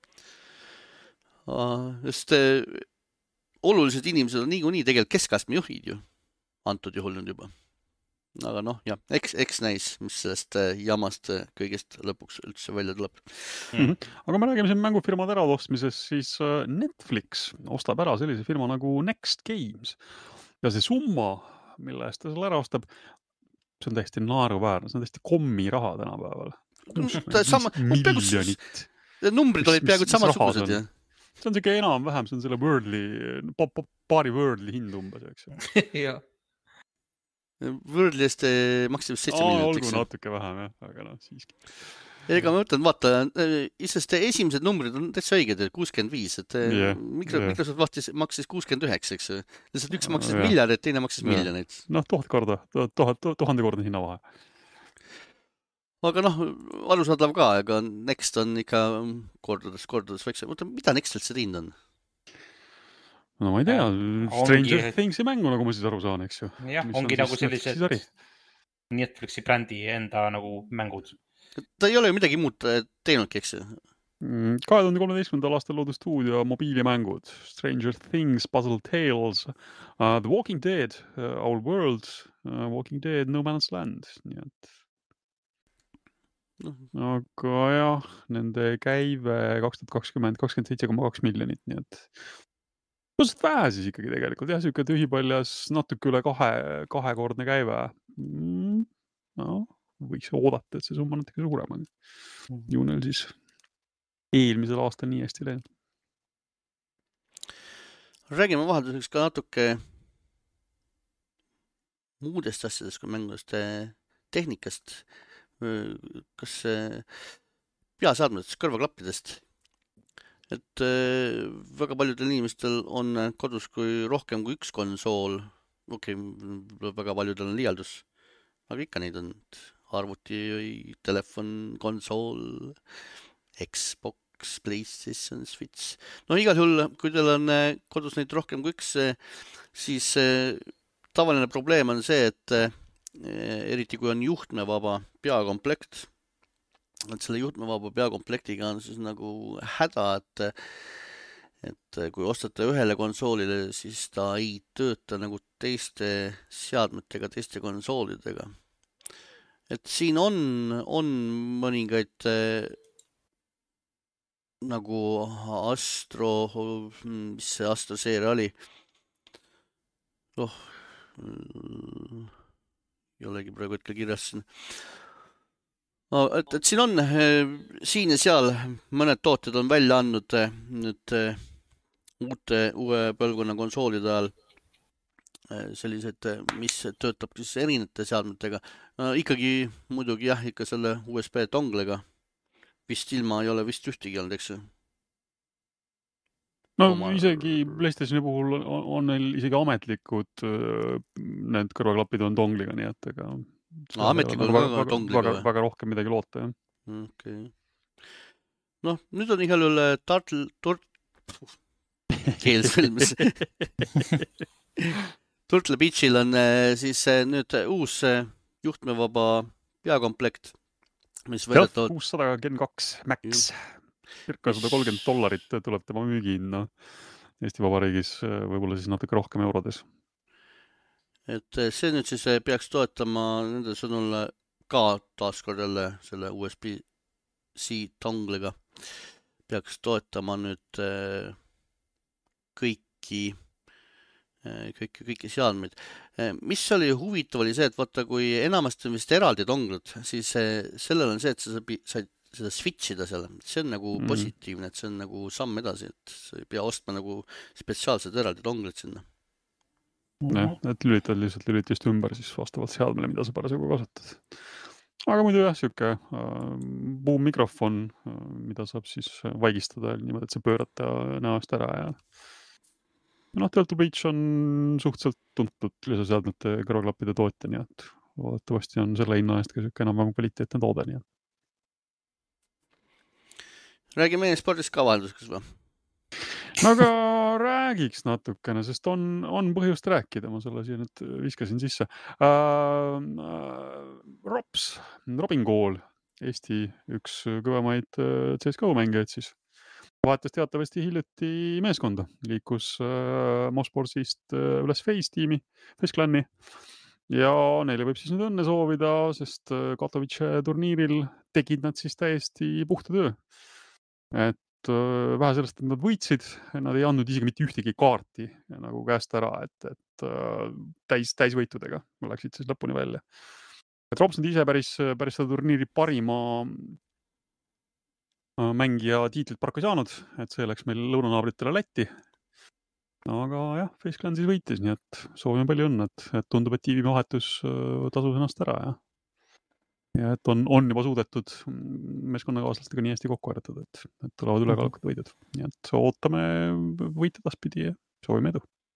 Sest olulised inimesed on niikuinii tegelikult keskastme juhid ju. Antud juhul nüüd juba. Aga noh, jah, eks näis, mis sellest jamast kõigest lõpuks üldse välja tuleb. Aga me räägime siin mängufirmade äraostmises, siis Netflix ostab ära sellise firma nagu Next Games. Ja see summa, mille eest ta selle ära ostab, see on täiesti naeruväärne, see on täiesti kommi raha tänapäeval. 6 miljonit. Numbrid olid peaaegu samasugused, jah. See on siuke enam-vähem, see on selle paari Wordli hind umbes, eks. Jah. Wordli eest maksis 7 miljonit. Olgu natuke vähem, jah, aga noh, siiski. Ega ma mõtlen, vaata, sest esimesed numbrid on täitsa õiged, 65, et Microsoft maksis 69, eks. Lihtsalt üks maksis miljardit, teine maksis miljonit. Noh, 1000 korda hinna vahe. Aga noh, arusaadav ka, aga Next on ikka kordades väiksem. Mida Next üldse teinud on? No ma ei tea, Stranger Thingsi mängu, nagu ma siis aru saan, eks ju. Jah, ongi nagu sellised Netflixi brändi enda nagu mängud. Ta ei ole ju midagi muud teinudki, eks ju? 2013. aastal loodud stuudio mobiilimängud Stranger Things, Puzzle Tales, The Walking Dead, Our World, Walking Dead, No Man's Land, nii et aga jah, nende käive 2020 27,2 miljonit, nii et Kusest vähe siis ikkagi tegelikult, jah, siuke tühipaljas natuke üle kahekordne käive. No, võiks oodata, et see summa natuke suurem on. Ju neil siis eelmisel aastal nii hästi läinud. Räägime vahelduseks ka natuke muudest asjadest kui mängudest, tehnikast, kas peaseadmetest, kõrvaklappidest. Et väga paljudel inimestel on kodus kui rohkem kui üks konsool. Okei, väga paljudel on liialdus, aga ikka neid on arvuti, telefon, konsool, Xbox, PlayStation, Switch. No igal juhul, kui teil on kodus neid rohkem kui üks, siis tavaline probleem on see, et eriti kui on juhtmevaba peakomplekt, et selle juhtmevaba peakomplektiga on siis nagu häda, et kui ostate ühele konsoolile, siis ta ei tööta nagu teiste seadmetega, teiste konsoolidega. Et siin on mõningaid nagu mis see Astro seeria oli? Ei olegi praegu hetkel kirjas siin. No, et siin on, siin ja seal mõned tooted on välja andnud nüüd uue põlvkonna konsoolide ajal sellised, mis töötab siis erinevate seadmetega. Ikkagi muidugi jah, ikka selle USB donglega. Vist ilma ei ole vist ühtegi olnud, eks? No isegi PlayStationi puhul on neil isegi ametlikud need kõrvaklapid on dongliga, nii et ega väga rohkem midagi loota, jah. Okay. No, nüüd on igal juhul keelsfilmis. Turtle Beachil on siis nüüd uus juhtmevaba peakomplekt, mis väidetavalt... 600 Gen 2 Max. Circa $130 tuleb tema müügihinna Eesti Vabariigis, võib-olla siis natuke rohkem eurodes. Et see nüüd siis peaks toetama nende sõnul ka taaskord jälle selle USB-C dongliga. Peaks toetama nüüd kõiki seadmeid. Mis oli huvitav oli see, et vaata, kui enamasti on vist eraldi donglid, siis sellel on see, et sa said seda switchida seal. See on nagu positiivne, et see on nagu samm edasi, et sa ei pea ostma nagu spetsiaalsed eraldi donglid sinna. Jah, et lülitad lihtsalt lülitist ümber siis vastavalt seadmele, mida sa parasjagu kasutad. Aga muidu jah, siuke boom mikrofon, mida saab siis vaigistada niimoodi, et sa pöörad ta näost ära ja Turtle Beach on suhteliselt tuntud lisaseadmete kõrvaklappide tootja, nii et loodetavasti on selle hinna eest ka siuke enam-vähem kvaliteetne toode, nii et. Räägime e-spordist ka vahelduseks või? No aga räägiks natukene, sest on põhjust rääkida, ma selle siia nüüd viskasin sisse. Robin Kool, Eesti üks kõvemaid CSGO mängijaid siis, vahetas teatavasti hiljuti meeskonda, liikus Mosportsist üles FaZe Clan'i ja neile võib siis nüüd õnne soovida, sest Katowice turniiril tegid nad siis täiesti puhta töö. Et vähe sellest, et nad võitsid, nad ei andnud isegi mitte ühtegi kaarti nagu käest ära, et täisvõitudega läksid siis lõpuni välja. Et Robson ise päris seda turniiri parima mängija tiitlit paraku ei saanud, et see läks meil lõunanaabritele Lätti. Aga jah, FaZe Clan siis võitis, nii et soovime palju õnne, et tundub, et tiimi vahetus tasus ennast ära ja et on juba suudetud meeskonnakaaslastega nii hästi kokku harjutada, et tulevad ülekaalukad võidud. Nii et ootame võite taspidi ja soovime edu.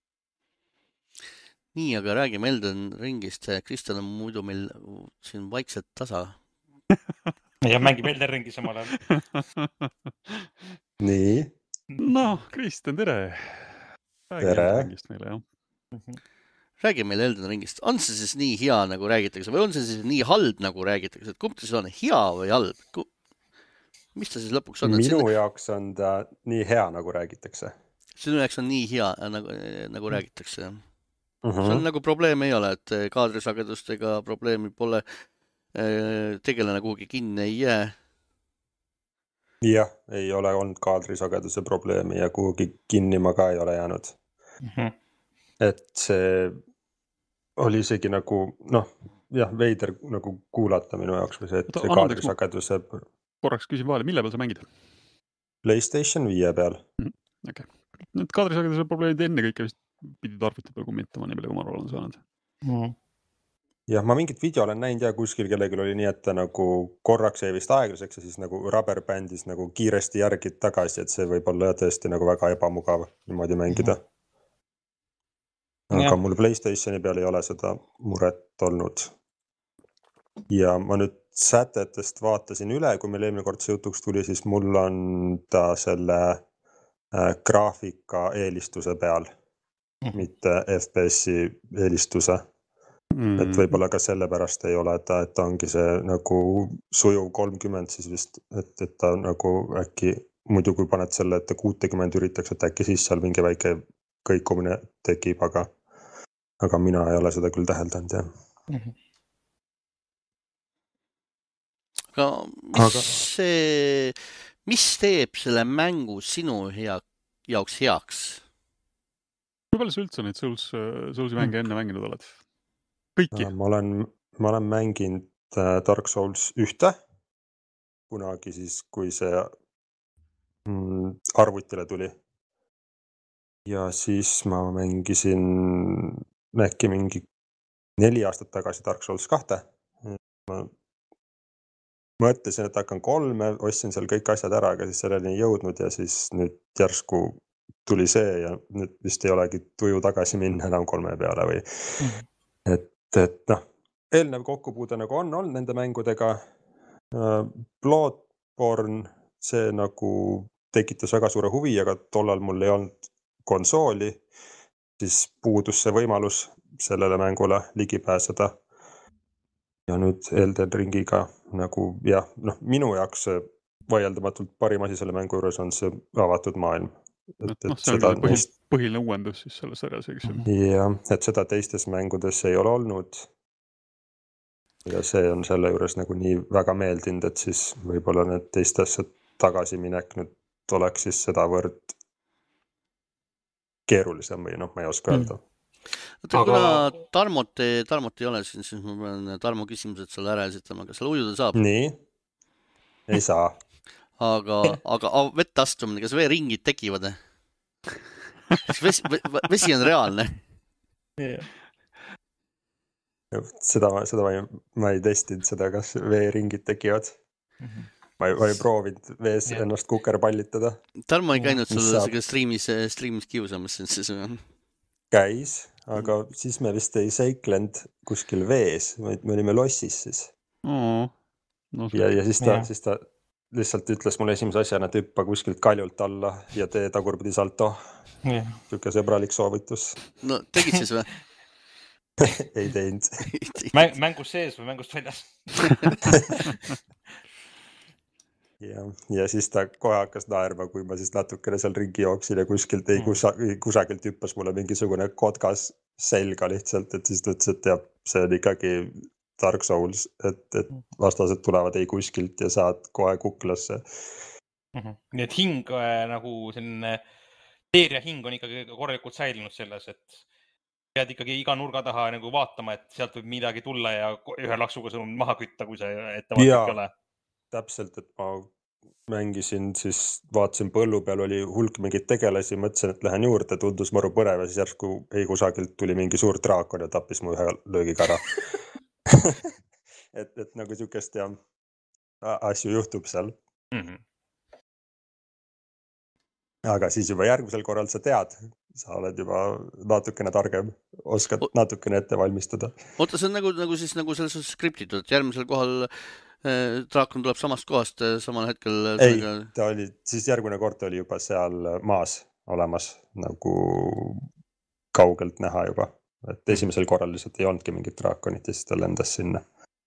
Nii, aga räägime Elden Ringist. Kristjan on muidu meil siin vaikselt tasa. Ja mängib Elden Ringi samal ajal. Nii. No, Kristjan, tere. Tere. Ringist meile, jah. Räägi meile Elden Ringist. On see siis nii hea, nagu räägitakse, või on see siis nii halb, nagu räägitakse? Et kumb ta siis on, hea või halb? Mis ta siis lõpuks on? Minu jaoks on ta nii hea, nagu räägitakse. Sinu jaoks on nii hea, nagu räägitakse. See on nagu probleem ei ole, et kaadrisagedustega probleemi pole, tegelane kuhugi kinni ei jää. Jah, ei ole olnud kaadrisageduse probleemi ja kuhugi kinni ma ka ei ole jäänud. Et see oli isegi nagu, veider nagu kuulata minu jaoks või see, et see kaadrisageduse... Korraks küsin vahele, mille peal sa mängid? PlayStation 5 peal. Okay. Need kaadrisageduse probleemid enne kõike vist pidid arvuti peal kummitama, nii palju kui ma olen saanud. Jah, ma mingit video olen näinud ja kuskil kellelgi oli nii, et ta nagu korraks jäi vist aeglaseks ja siis nagu rubberbändis nagu kiiresti järgi tagasi, et see võib olla tõesti nagu väga ebamugav niimoodi mängida. Aga mul PlayStationi peal ei ole seda muret olnud. Ja ma nüüd sätetest vaatasin üle, kui meil eelmine kord see jutuks tuli, siis mul on ta selle graafika eelistuse peal, mitte FPS-i eelistuse. Et võib-olla ka sellepärast ei ole ta, et ta ongi see nagu sujuv 30 siis vist, et ta nagu äkki muidu kui paned selle, et 60 üritaks, et äkki siis seal mingi väike kõikumine tekib, aga mina ei ole seda küll täheldanud, jah. Aga mis teeb selle mängu sinu jaoks heaks? Kui palju sa üldse neid Soulsi mänge enne mänginud oled? Kõiki? Ma olen mänginud Dark Souls 1 kunagi siis, kui see arvutile tuli. Ja siis ma mängisin äkki mingi 4 aastat tagasi Dark Souls 2. Ma mõtlesin, et hakkan 3, ostsin seal kõik asjad ära, aga siis selleni ei jõudnud ja siis nüüd järsku tuli see ja nüüd vist ei olegi tuju tagasi minna enam 3 peale või et noh, eelnev kokkupuude nagu on olnud nende mängudega. Bloodborne, see nagu tekitas väga suure huvi, aga tollal mul ei olnud konsooli, siis puudus see võimalus sellele mängule ligi pääseda. Ja nüüd Elden Ringiga nagu jah, noh, minu jaoks vaieldamatult parim asi selle mängu juures on see avatud maailm. See on põhiline uuendus siis selles sarjas, eks ju. Jah, et seda teistes mängudes ei ole olnud. Ja see on selle juures nagu nii väga meeldinud, et siis võib-olla need teistesse tagasiminek nüüd oleks siis sedavõrd keerulisem või noh, ma ei oska öelda. Kuna Tarmot ei ole siin, siis ma pean Tarmo küsimused sulle ära esitama, kas seal ujuda saab? Nii, ei saa. Aga vette astumine, kas veeringid tekivad? Kas vesi on reaalne? Seda ma ei testinud seda, kas veeringid tekivad. Ma ei proovinud vees ennast kukerpallitada. Tarmo ei käinud sulle striimis kiusamas siis või? Käis, aga siis me vist ei seiklenud kuskil vees, me olime lossis siis. Ja siis ta lihtsalt ütles mulle esimese asjana, et hüppa kuskilt kaljult alla ja tee tagurpidi salto. Siuke sõbralik soovitus. No tegid siis või? Ei teinud. Mängus sees või mängust väljas? Ja siis ta kohe hakkas naerma, kui ma siis natukene seal ringi jooksin ja kuskilt kusagilt hüppas mulle mingisugune kotkas selga lihtsalt, et siis ta ütles, et jah, see on ikkagi Dark Souls, et vastased tulevad ei kuskilt ja saad kohe kuklasse. Nii et hing nagu selline teeria hing on ikkagi korralikult säilinud selles, et pead ikkagi iga nurga taha nagu vaatama, et sealt võib midagi tulla ja ühe laksuga sõnum maha kütta, kui see ettevaatlik ei ole. Täpselt, et ma mängisin, siis vaatasin põllu peal oli hulk mingid tegelasi, mõtlesin, et lähen juurde, tundus maru põnev ja siis järsku ei kusagilt tuli mingi suur draakon ja tappis mu ühe löögiga ära. et nagu siukest ja asju juhtub seal. Aga siis juba järgmisel korral sa tead, sa oled juba natukene targem, oskad natukene ette valmistada. Oota, see on nagu selles skriptitud, et järgmisel kohal draakon tuleb samast kohast samal hetkel. Ei, ta oli, siis järgmine kord oli juba seal maas olemas, nagu kaugelt näha juba. Et esimesel korral lihtsalt ei olnudki mingit draakonit ja siis ta lendas sinna.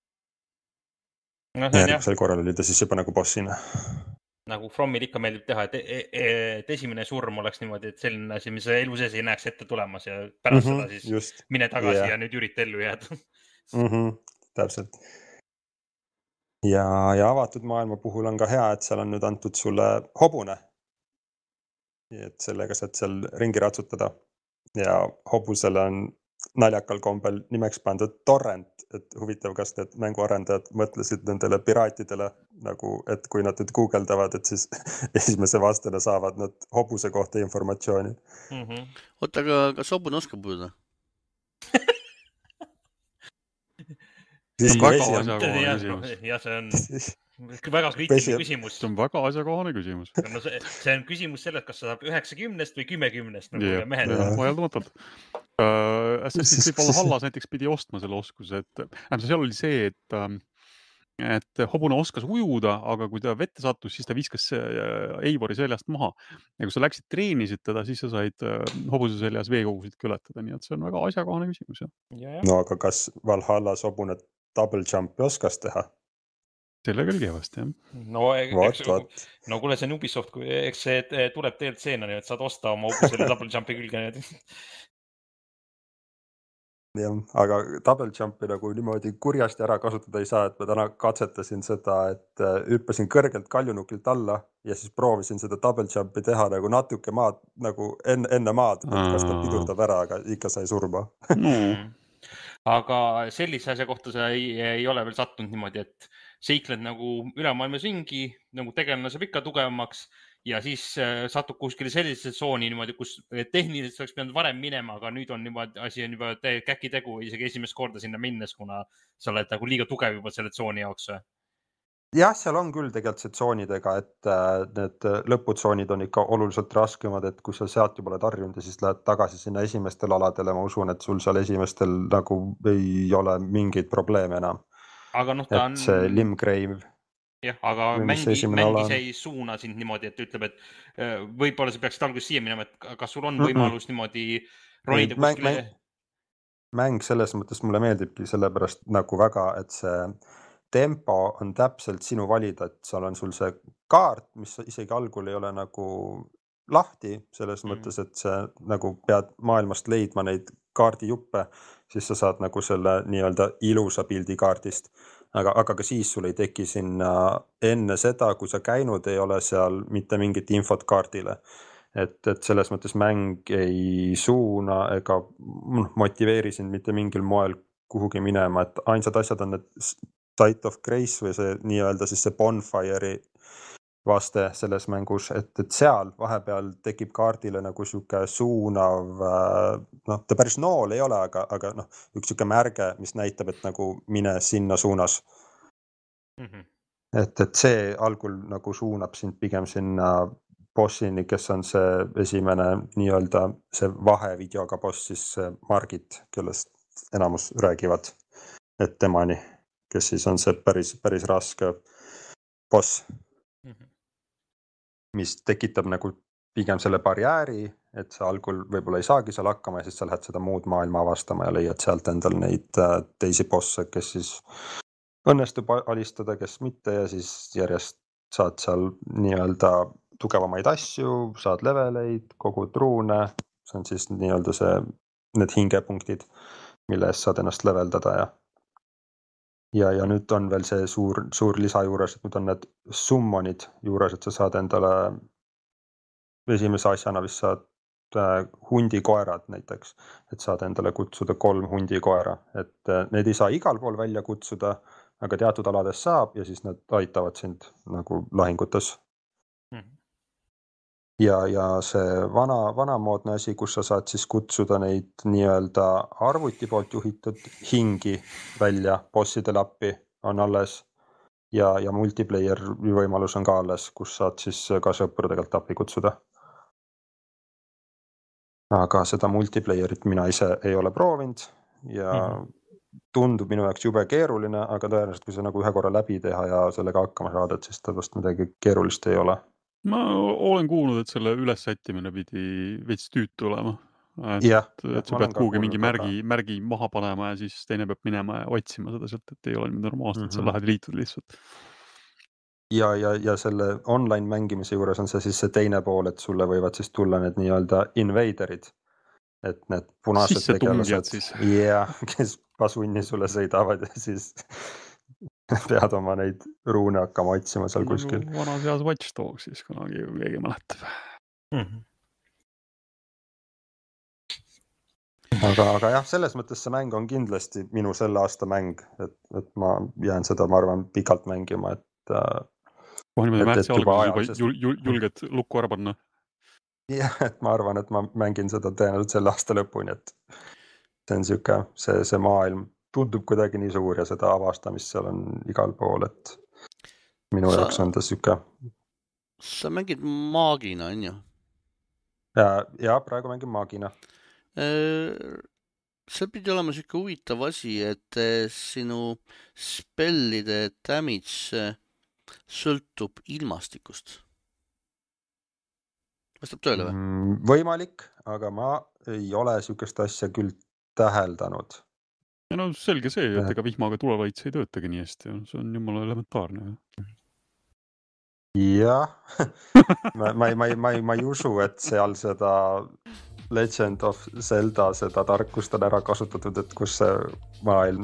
Järgmisel korral oli ta siis juba nagu bossina. Nagu Fromil ikka meeldib teha, et esimene surm oleks niimoodi, et selline asi, mis elu sees ei näeks ette tulemas ja pärast seda siis just. Mine tagasi ja nüüd ürita ellu jääda. Täpselt. Ja avatud maailma puhul on ka hea, et seal on nüüd antud sulle hobune. Et sellega saad seal ringi ratsutada. Ja hobusele on naljakal kombel nimeks pandud Torrent, et huvitav, kas need mänguarendajad mõtlesid nendele piraatidele nagu, et kui nad nüüd guugeldavad, et siis esimese vastana saavad nad hobuse kohta informatsiooni. Oota, aga kas hobune oskab ujuda? See on väga Ja see on väga kriitiline küsimus. See on väga asjakohane küsimus. No see on küsimus sellest, kas sa saab 90 või 10 nagu mehed. Vajaldamatud. Assassin's Creed Valhallas näiteks pidi ostma selle oskuse, et seal oli see, et hobune oskas ujuda, aga kui ta vette sattus, siis ta viskas Eivori seljast maha. Ja kui sa läksid treenisid teda, siis sa said hobuse seljas veekogusid ületada, nii et see on väga asjakohane küsimus. No aga kas Valhallas hobune double jumpi oskas teha? Selle küll kehvasti, jah. No kuule, see on Ubisoft, eks see tuleb DLC-na, et saad osta oma hobusele double jumpi külge. Jah, aga double jumpi nagu niimoodi kurjasti ära kasutada ei saa, et ma täna katsetasin seda, et hüppasin kõrgelt kaljunukilt alla ja siis proovisin seda double jumpi teha nagu natuke maad, nagu enne maad, et kas ta pidurdab ära, aga ikka sai surma. Aga sellise asja kohta sa ei ole veel sattunud niimoodi, et seikled nagu ülemaailmas ringi, nagu tegelane saab ikka tugevamaks ja siis satub kuskile sellisesse tsooni niimoodi, kus tehniliselt oleks pidanud varem minema, aga nüüd on niimoodi, asi on juba käkitegu isegi esimest korda sinna minnes, kuna sa oled nagu liiga tugev juba selle tsooni jaoks. Jah, seal on küll tegelikult see tsoonidega, et need lõputsoonid on ikka oluliselt raskemad, et kui sa sealt juba oled harjunud ja siis lähed tagasi sinna esimestel aladele, ma usun, et sul seal esimestel nagu ei ole mingeid probleeme enam. Aga ta on... Et see Limgrave. Jah, aga mängis ei suuna sind niimoodi, et ütleb, et võib-olla sa peaksid alguses siia minema, et kas sul on võimalus niimoodi ronida kuskile? Mäng selles mõttes mulle meeldibki sellepärast nagu väga, et see tempo on täpselt sinu valida, et seal on sul see kaart, mis isegi algul ei ole nagu lahti, selles mõttes, et see nagu pead maailmast leidma neid kaardijuppe, siis sa saad nagu selle nii-öelda ilusa pildi kaardist. Aga ka siis sul ei teki sinna enne seda, kui sa käinud ei ole seal mitte mingit infot kaardile. Et selles mõttes mäng ei suuna ega motiveeri sind mitte mingil moel kuhugi minema, et ainsad asjad on need Site of Grace või see nii-öelda siis see bonfire'i vaste selles mängus, et seal vahepeal tekib kaardile nagu siuke suunav, ta päris nool ei ole, aga üks siuke märge, mis näitab, et nagu mine sinna suunas. Et see algul nagu suunab sind pigem sinna bossini, kes on see esimene nii-öelda see vahevideoga boss, siis Margit, kellest enamus räägivad, et temani, kes siis on see päris raske boss, mis tekitab nagu pigem selle barjääri, et sa algul võib-olla ei saagi seal hakkama ja siis sa lähed seda muud maailma avastama ja leiad sealt endal neid teisi bosse, kes siis õnnestub alistada, kes mitte ja siis järjest saad seal nii-öelda tugevamaid asju, saad leveleid, kogud ruune, see on siis nii-öelda need hingepunktid, mille eest saad ennast leveldada ja nüüd on veel see suur lisa juures, et nüüd on need summonid juures, et sa saad endale esimese asjana vist saad hundikoerad näiteks, et saad endale kutsuda 3 hundikoera, et need ei saa igal pool välja kutsuda, aga teatud alades saab ja siis nad aitavad sind nagu lahingutes. Ja see vanamoodne asi, kus sa saad siis kutsuda neid nii-öelda arvuti poolt juhitud hingi välja bossidele appi on alles ja multiplayer võimalus on ka alles, kus saad siis ka sõpradelt appi kutsuda. Aga seda multiplayerit mina ise ei ole proovinud ja tundub minu jaoks jube keeruline, aga tõenäoliselt kui sa nagu ühe korra läbi teha ja sellega hakkama saada, et siis tõenäoliselt midagi keerulist ei ole. Ma olen kuulnud, et selle ülessättimine pidi veits tüütu olema. Et sa pead kuhugi mingi märgi maha panema ja siis teine peab minema ja otsima seda sealt, et ei ole normaalselt, et sa lähed liitud lihtsalt. Ja selle online mängimise juures on see siis see teine pool, et sulle võivad siis tulla need nii-öelda invaderid. Et need punased tegelased, kes pasunni sulle sõidavad ja siis pead oma neid ruune hakkama otsima seal kuskil. Vanas heas Watch Dogs siis kunagi keegi mäletab. aga jah, selles mõttes see mäng on kindlasti minu selle aasta mäng, et ma jään seda, ma arvan, pikalt mängima, et niimoodi märtsi alguses juba julged lukku ära panna. Jah, et ma arvan, et ma mängin seda tõenäoliselt selle aasta lõpuni, et see on siuke, see maailm tundub kuidagi nii suur ja seda avastamist seal on igal pool, et minu jaoks on ta siuke. Sa mängid maagina, on ju? Ja praegu mängin maagina. See pidi olema siuke huvitav asi, et sinu spellide damage sõltub ilmastikust. Vastab tõele või? Võimalik, aga ma ei ole siukest asja küll täheldanud. Ja no selge see, et ega vihmaga tulelaits ei töötagi nii hästi. See on jumala elementaarne. Jah, ma ei usu, et seal seda Legend of Zelda, seda tarkust on ära kasutatud, et kus see maailm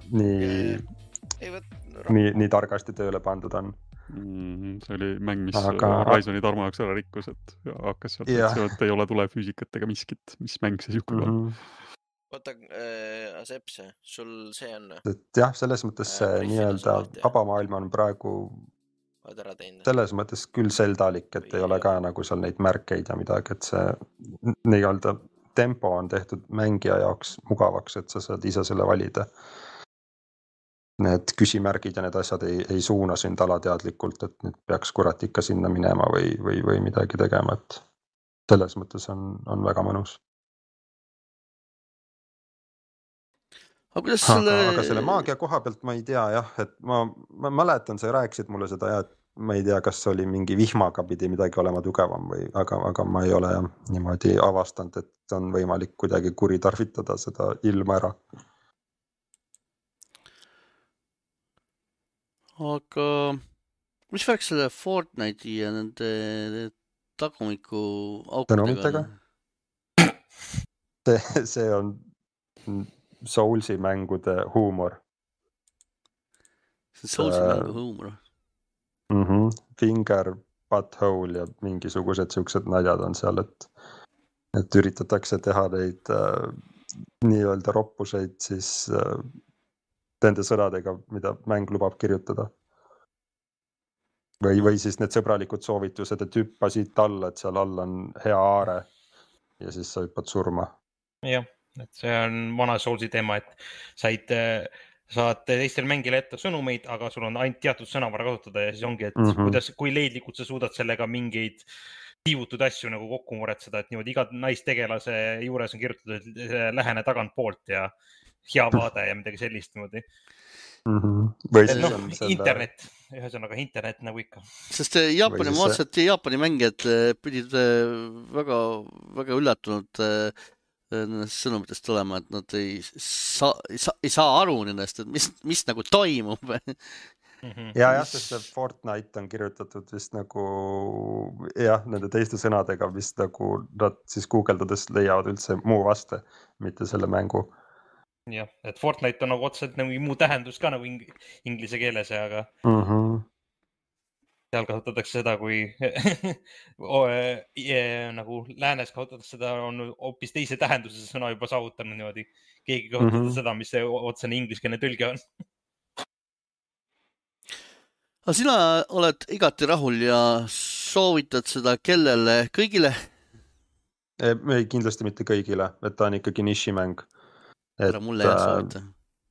nii targasti tööle pandud on. See oli mäng, mis Raisoni Tarmo jaoks ära rikkus, et hakkas sealt, et ei ole tulefüüsikat ega miskit, mis mäng see siuke on. Oota, Asepse, sul see on? Et jah, selles mõttes see nii-öelda vaba maailm on praegu selles mõttes küll Zelda-lik, et ei ole ka nagu seal neid märkeid ja midagi, et see nii-öelda tempo on tehtud mängija jaoks mugavaks, et sa saad ise selle valida. Need küsimärgid ja need asjad ei suuna sind alateadlikult, et nüüd peaks kurat ikka sinna minema või midagi tegema, et selles mõttes on väga mõnus. Aga selle maagia koha pealt ma ei tea jah, et ma mäletan, sa rääkisid mulle seda ja et ma ei tea, kas oli mingi vihmaga pidi midagi olema tugevam aga ma ei ole niimoodi avastanud, et on võimalik kuidagi kuritarvitada seda ilma ära. Aga mis värk selle Fortnite'i ja nende tagumiku aukudega? See on Soulsi mängude huumor. See on Soulsi mängu huumor? Finger, butthole ja mingisugused siuksed naljad on seal, et üritatakse teha neid nii-öelda roppuseid siis nende sõnadega, mida mäng lubab kirjutada. Või siis need sõbralikud soovitused, et hüppa siit alla, et seal all on hea aare ja siis sa hüppad surma. Jah, et see on vana Soulsi teema, et saad teistel mängile ette sõnumeid, aga sul on ainult teatud sõnavara kasutada ja siis ongi, et kui leidlikult sa suudad sellega mingeid tiivutud asju nagu kokku muretseda, et niimoodi iga naistegelase juures on kirjutatud, et lähene tagant poolt ja hea vaade ja midagi sellist niimoodi. Või siis on selle... Internet, ühesõnaga internet nagu ikka. Sest Jaapani, ma vaatasin, et Jaapani mängijad pidid väga, väga üllatunud nendest sõnumitest olema, et nad ei saa aru nendest, et mis nagu toimub. Jah, sest see Fortnite on kirjutatud vist nagu nende teiste sõnadega, vist nagu nad siis guugeldades leiavad üldse muu vaste, mitte selle mängu. Jah, et Fortnite on nagu otseselt nagu muu tähendus ka nagu inglise keeles, aga seal kasutatakse seda, kui nagu läänes kasutatakse seda, on hoopis teise tähenduse sõna juba saavutanud niimoodi. Keegi kasutada seda, mis see otsene ingliskeelne tõlge on. Aga sina oled igati rahul ja soovitad seda kellele? Kõigile? Ei, kindlasti mitte kõigile, et ta on ikkagi nišimäng. Ära mulle soovita.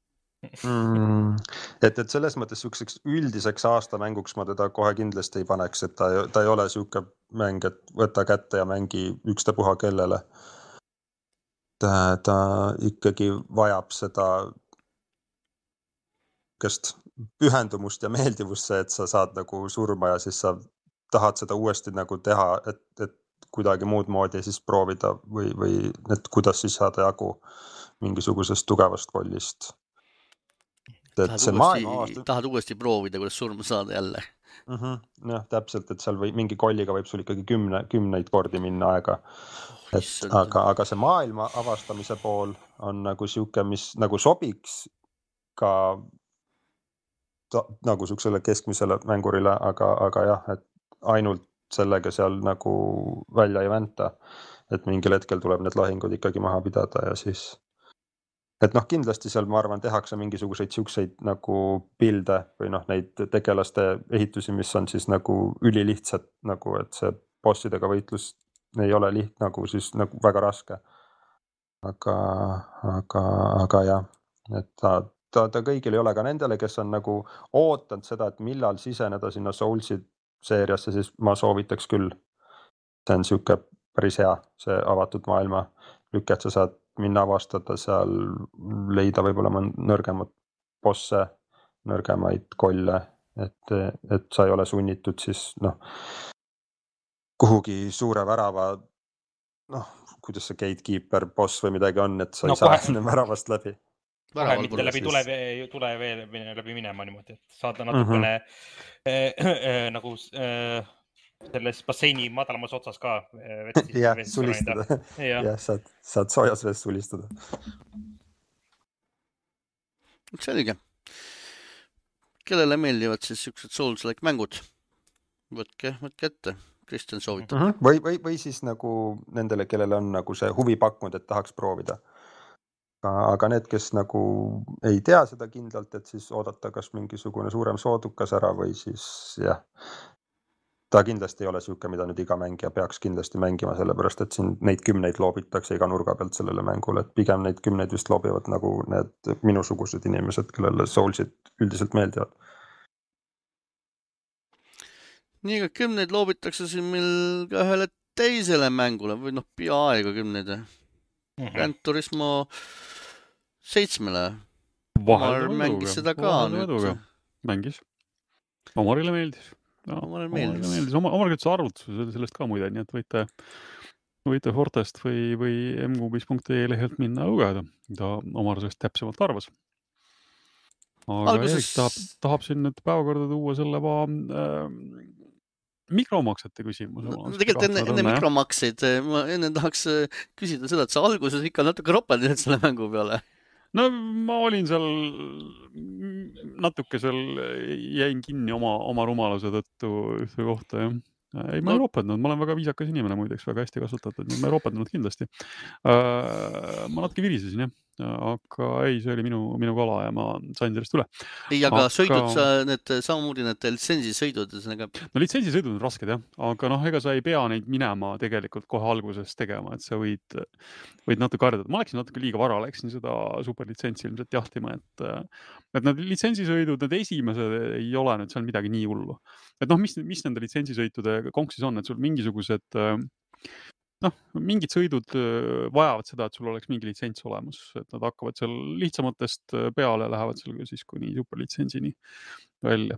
Et selles mõttes siukseks üldiseks aastamänguks ma teda kohe kindlasti ei paneks, et ta ei ole siuke mäng, et võta kätte ja mängi ükstapuha kellele. Ta ikkagi vajab seda pühendumust ja meeldivust see, et sa saad nagu surma ja siis sa tahad seda uuesti nagu teha, et kuidagi muud moodi siis proovida või et kuidas siis saada jagu mingisugusest tugevast kollist. Tahad uuesti proovida, kuidas surma saada jälle. Jah, täpselt, et seal mingi kolliga võib sul ikkagi kümneid kordi minna aega. Aga see maailma avastamise pool on nagu siuke, mis nagu sobiks ka nagu siuksele keskmisele mängurile, aga jah, et ainult sellega seal nagu välja ei vänta. et mingil hetkel tuleb need lahingud ikkagi maha pidada ja siis et noh, kindlasti seal ma arvan tehakse mingisuguseid siukseid nagu pilde või noh, neid tegelaste ehitusi, mis on siis nagu ülilihtsad nagu, et see bossidega võitlus ei ole nagu siis nagu väga raske. Aga jah, et ta kõigil ei ole ka nendele, kes on nagu ootanud seda, et millal siseneda sinna Soulsi seeriasse, siis ma soovitaks küll. See on siuke päris hea, see avatud maailma lüke, et sa saad minna avastada seal, leida võib-olla nõrgemad bosse, nõrgemaid kolle, et sa ei ole sunnitud siis noh, kuhugi suure värava, noh, kuidas see gatekeeper boss või midagi on, et sa ei saa ennem väravast läbi. Kohe mitte läbi tule veel läbi minema niimoodi, et saada natukene nagu selles basseini madalamas otsas ka. Jah, sulistada. Jah, saad soojas vees sulistada. Selge. Kellele meeldivad siis siuksed Souls-like mängud? Võtke ette. Kristjan soovitab. Või siis nagu nendele, kellele on nagu see huvi pakkunud, et tahaks proovida. Aga need, kes nagu ei tea seda kindlalt, et siis oodata kas mingisugune suurem soodukas ära või siis jah, ta kindlasti ei ole siuke, mida nüüd iga mängija peaks kindlasti mängima, sellepärast et siin neid 10 loobitakse iga nurga pealt sellele mängule, et pigem neid 10 vist loobivad nagu need minusugused inimesed, kellele Soulsid üldiselt meeldivad. Nii ka 10 loobitakse siin meil ka ühele teisele mängule või noh, peaaegu 10. Gran Turismo 7-le. Omar mängis seda ka nüüd. Mängis. Omarile meeldis. Omar kütse arvutus sellest ka muide, nii et võite Fortest või mkubis.ee lehelt minna lugeda, mida Omar sellest täpsemalt arvas. Aga Erik tahab siin nüüd päevakorda tuua selle mikromaksete küsimus. Tegelikult enne mikromakseid ma enne tahaks küsida seda, et sa alguses ikka natuke ropeldasid selle mängu peale. No ma olin seal natuke jäin kinni oma rumaluse tõttu ühte kohta, jah. Ei, ma ei ropendanud, ma olen väga viisakas inimene muideks, väga hästi kasvatatud, nii ma ei ropendanud kindlasti. Ma natuke virisesin, jah. Aga ei, see oli minu kala ja ma sain sellest üle. Ei, aga sõidud sa samamoodi need litsensisõidud? No litsensisõidud on rasked, jah. Aga noh, ega sa ei pea neid minema tegelikult kohe alguses tegema, et sa võid natuke harjutada. Ma läksin natuke liiga vara, läksin seda superlitsentsi ilmselt jahtima, et need litsensisõidud, need esimesed ei ole nüüd seal midagi nii hullu. Et noh, mis nende litsensisõitude konksis on, et sul mingisugused mingid sõidud vajavad seda, et sul oleks mingi litsents olemas, et nad hakkavad seal lihtsamatest peale, lähevad seal siis kuni superlitsentsini välja.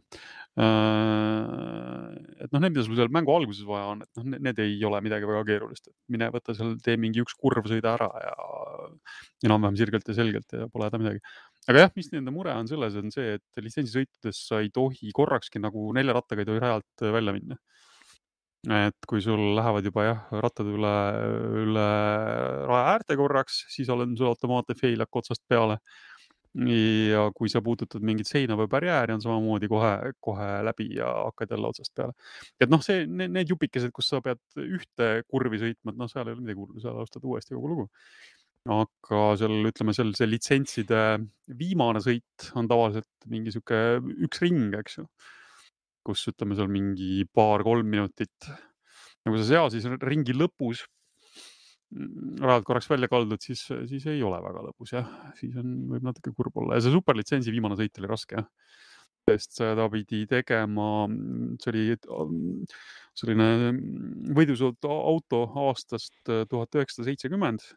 Et noh, need, mida sul seal mängu alguses vaja on, et need ei ole midagi väga keerulist, et mine võtta seal, tee mingi üks kurv, sõida ära ja enam-vähem sirgelt ja selgelt ja pole häda midagi. Aga jah, mis nende mure on selles, on see, et litsensisõitudes sa ei tohi korrakski nagu 4 rattaga ei tohi rajalt välja minna. Et kui sul lähevad juba rattad üle raja äärte korraks, siis sul automaatne fail otsast peale. Ja kui sa puudutad mingit seina või barjääri, on samamoodi kohe läbi ja hakkad jälle otsast peale. Et noh, need jupikesed, kus sa pead ühte kurvi sõitma, et noh, seal ei ole midagi hullu, seal alustad uuesti kogu lugu. Aga ütleme, see litsentside viimane sõit on tavaliselt mingi siuke üks ring, eks ju. Kus ütleme seal mingi 2-3 minutit. Nagu sa seal siis ringi lõpus rajad korraks välja kaldud, siis ei ole väga lõpus, jah. Siis võib natuke kurb olla. Ja see superlitsentsi viimane sõit oli raske, jah. Sest ta pidi tegema, see oli selline võidusõit auto aastast 1970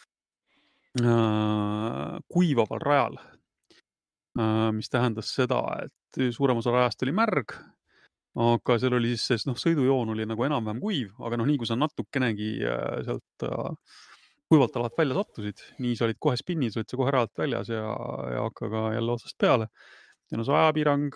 kuivaval rajal, mis tähendas seda, et suurem osa rajast oli märg, aga seal oli siis sõidujoon oli nagu enam-vähem kuiv, aga nii kui sa natukenegi sealt kuivalt alalt välja sattusid, nii sa olid kohe spinnis, olid sa kohe rajalt väljas ja hakka ka jälle otsast peale. Ja see ajapiirang,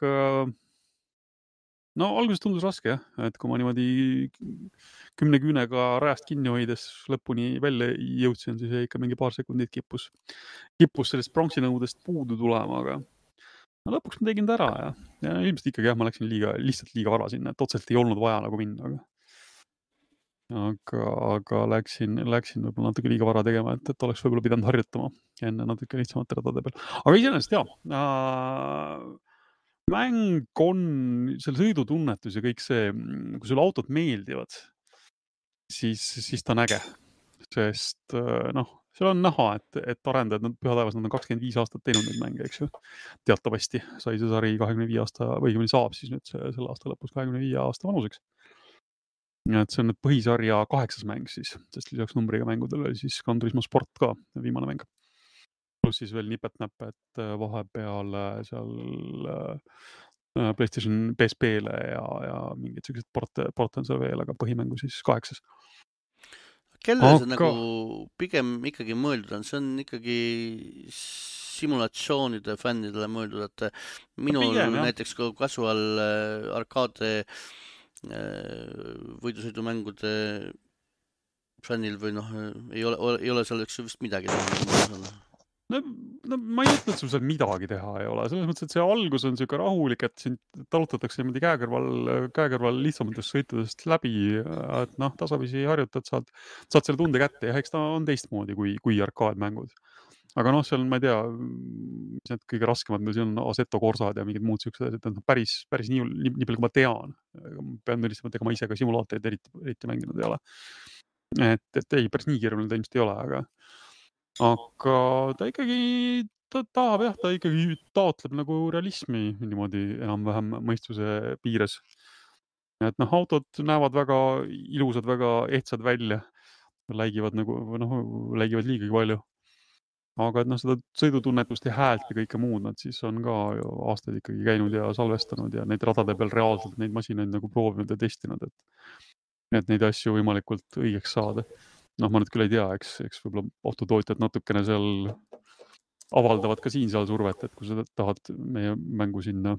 alguses tundus raske, jah, et kui ma niimoodi 10 küünega rajast kinni hoides lõpuni välja jõudsin, siis ikka mingi paar sekundit kippus sellest pronksinõudest puudu tulema, aga lõpuks ma tegin ta ära ja ilmselt ikkagi ma läksin lihtsalt liiga vara sinna, et otseselt ei olnud vaja nagu minna. aga läksin võib-olla natuke liiga vara tegema, et oleks võib-olla pidanud harjutama enne natuke lihtsamate radade peal. Aga iseenesest mäng on selle sõidutunnetus ja kõik see, kui sulle autod meeldivad, siis ta on äge. Sest seal on näha, et arendajad, pühataevas, nad on 25 aastat teinud neid mänge, eks ju. Teatavasti sai see sari 25 aasta, või saab siis nüüd selle aasta lõpus 25 aasta vanuseks. Et see on nüüd põhisarja 8. mäng siis, sest lisaks numbriga mängudele oli siis Gran Turismo Sport ka viimane mäng. Plus siis veel nipet-näpet vahepeal seal PlayStation PSP-le ja mingid sellised porte on seal veel, aga põhimängu siis 8. Kellele see nagu pigem ikkagi mõeldud on? See on ikkagi simulatsioonide fännidele mõeldud, et minul näiteks casual arkaade võidusõidumängude fännil või ei ole selleks vist midagi teha. No ma ei ütle, et sul seal midagi teha ei ole. Selles mõttes, et see algus on selline rahulik, et sind talutatakse niimoodi käekõrval lihtsamatest sõitudest läbi, et tasapisi harjutad, saad selle tunde kätte ja eks ta on teistmoodi kui arkaadmängud. Aga seal, ma ei tea, mis need kõige raskemad, meil siin on Assetto Corsad ja mingid muud sellised, et päris nii palju, kui ma tean. Pean tunnistama, et ega ma ise ka simulaatorid eriti mänginud ei ole. Et ei, päris nii keeruline ta ilmselt ei ole, aga ta ikkagi ta ikkagi taotleb nagu realismi niimoodi enam-vähem mõistuse piires. Et autod näevad väga ilusad, väga ehtsad välja. Läigivad liigagi palju. Aga et seda sõidutunnetust ja häält ja kõike muud, nad siis on ka aastaid ikkagi käinud ja salvestanud ja neid radade peal reaalselt neid masinaid nagu proovinud ja testinud, et neid asju võimalikult õigeks saada. Ma nüüd küll ei tea, eks võib-olla autotootjad natukene seal avaldavad ka siin seal survet, et kui sa tahad meie mängu sinna,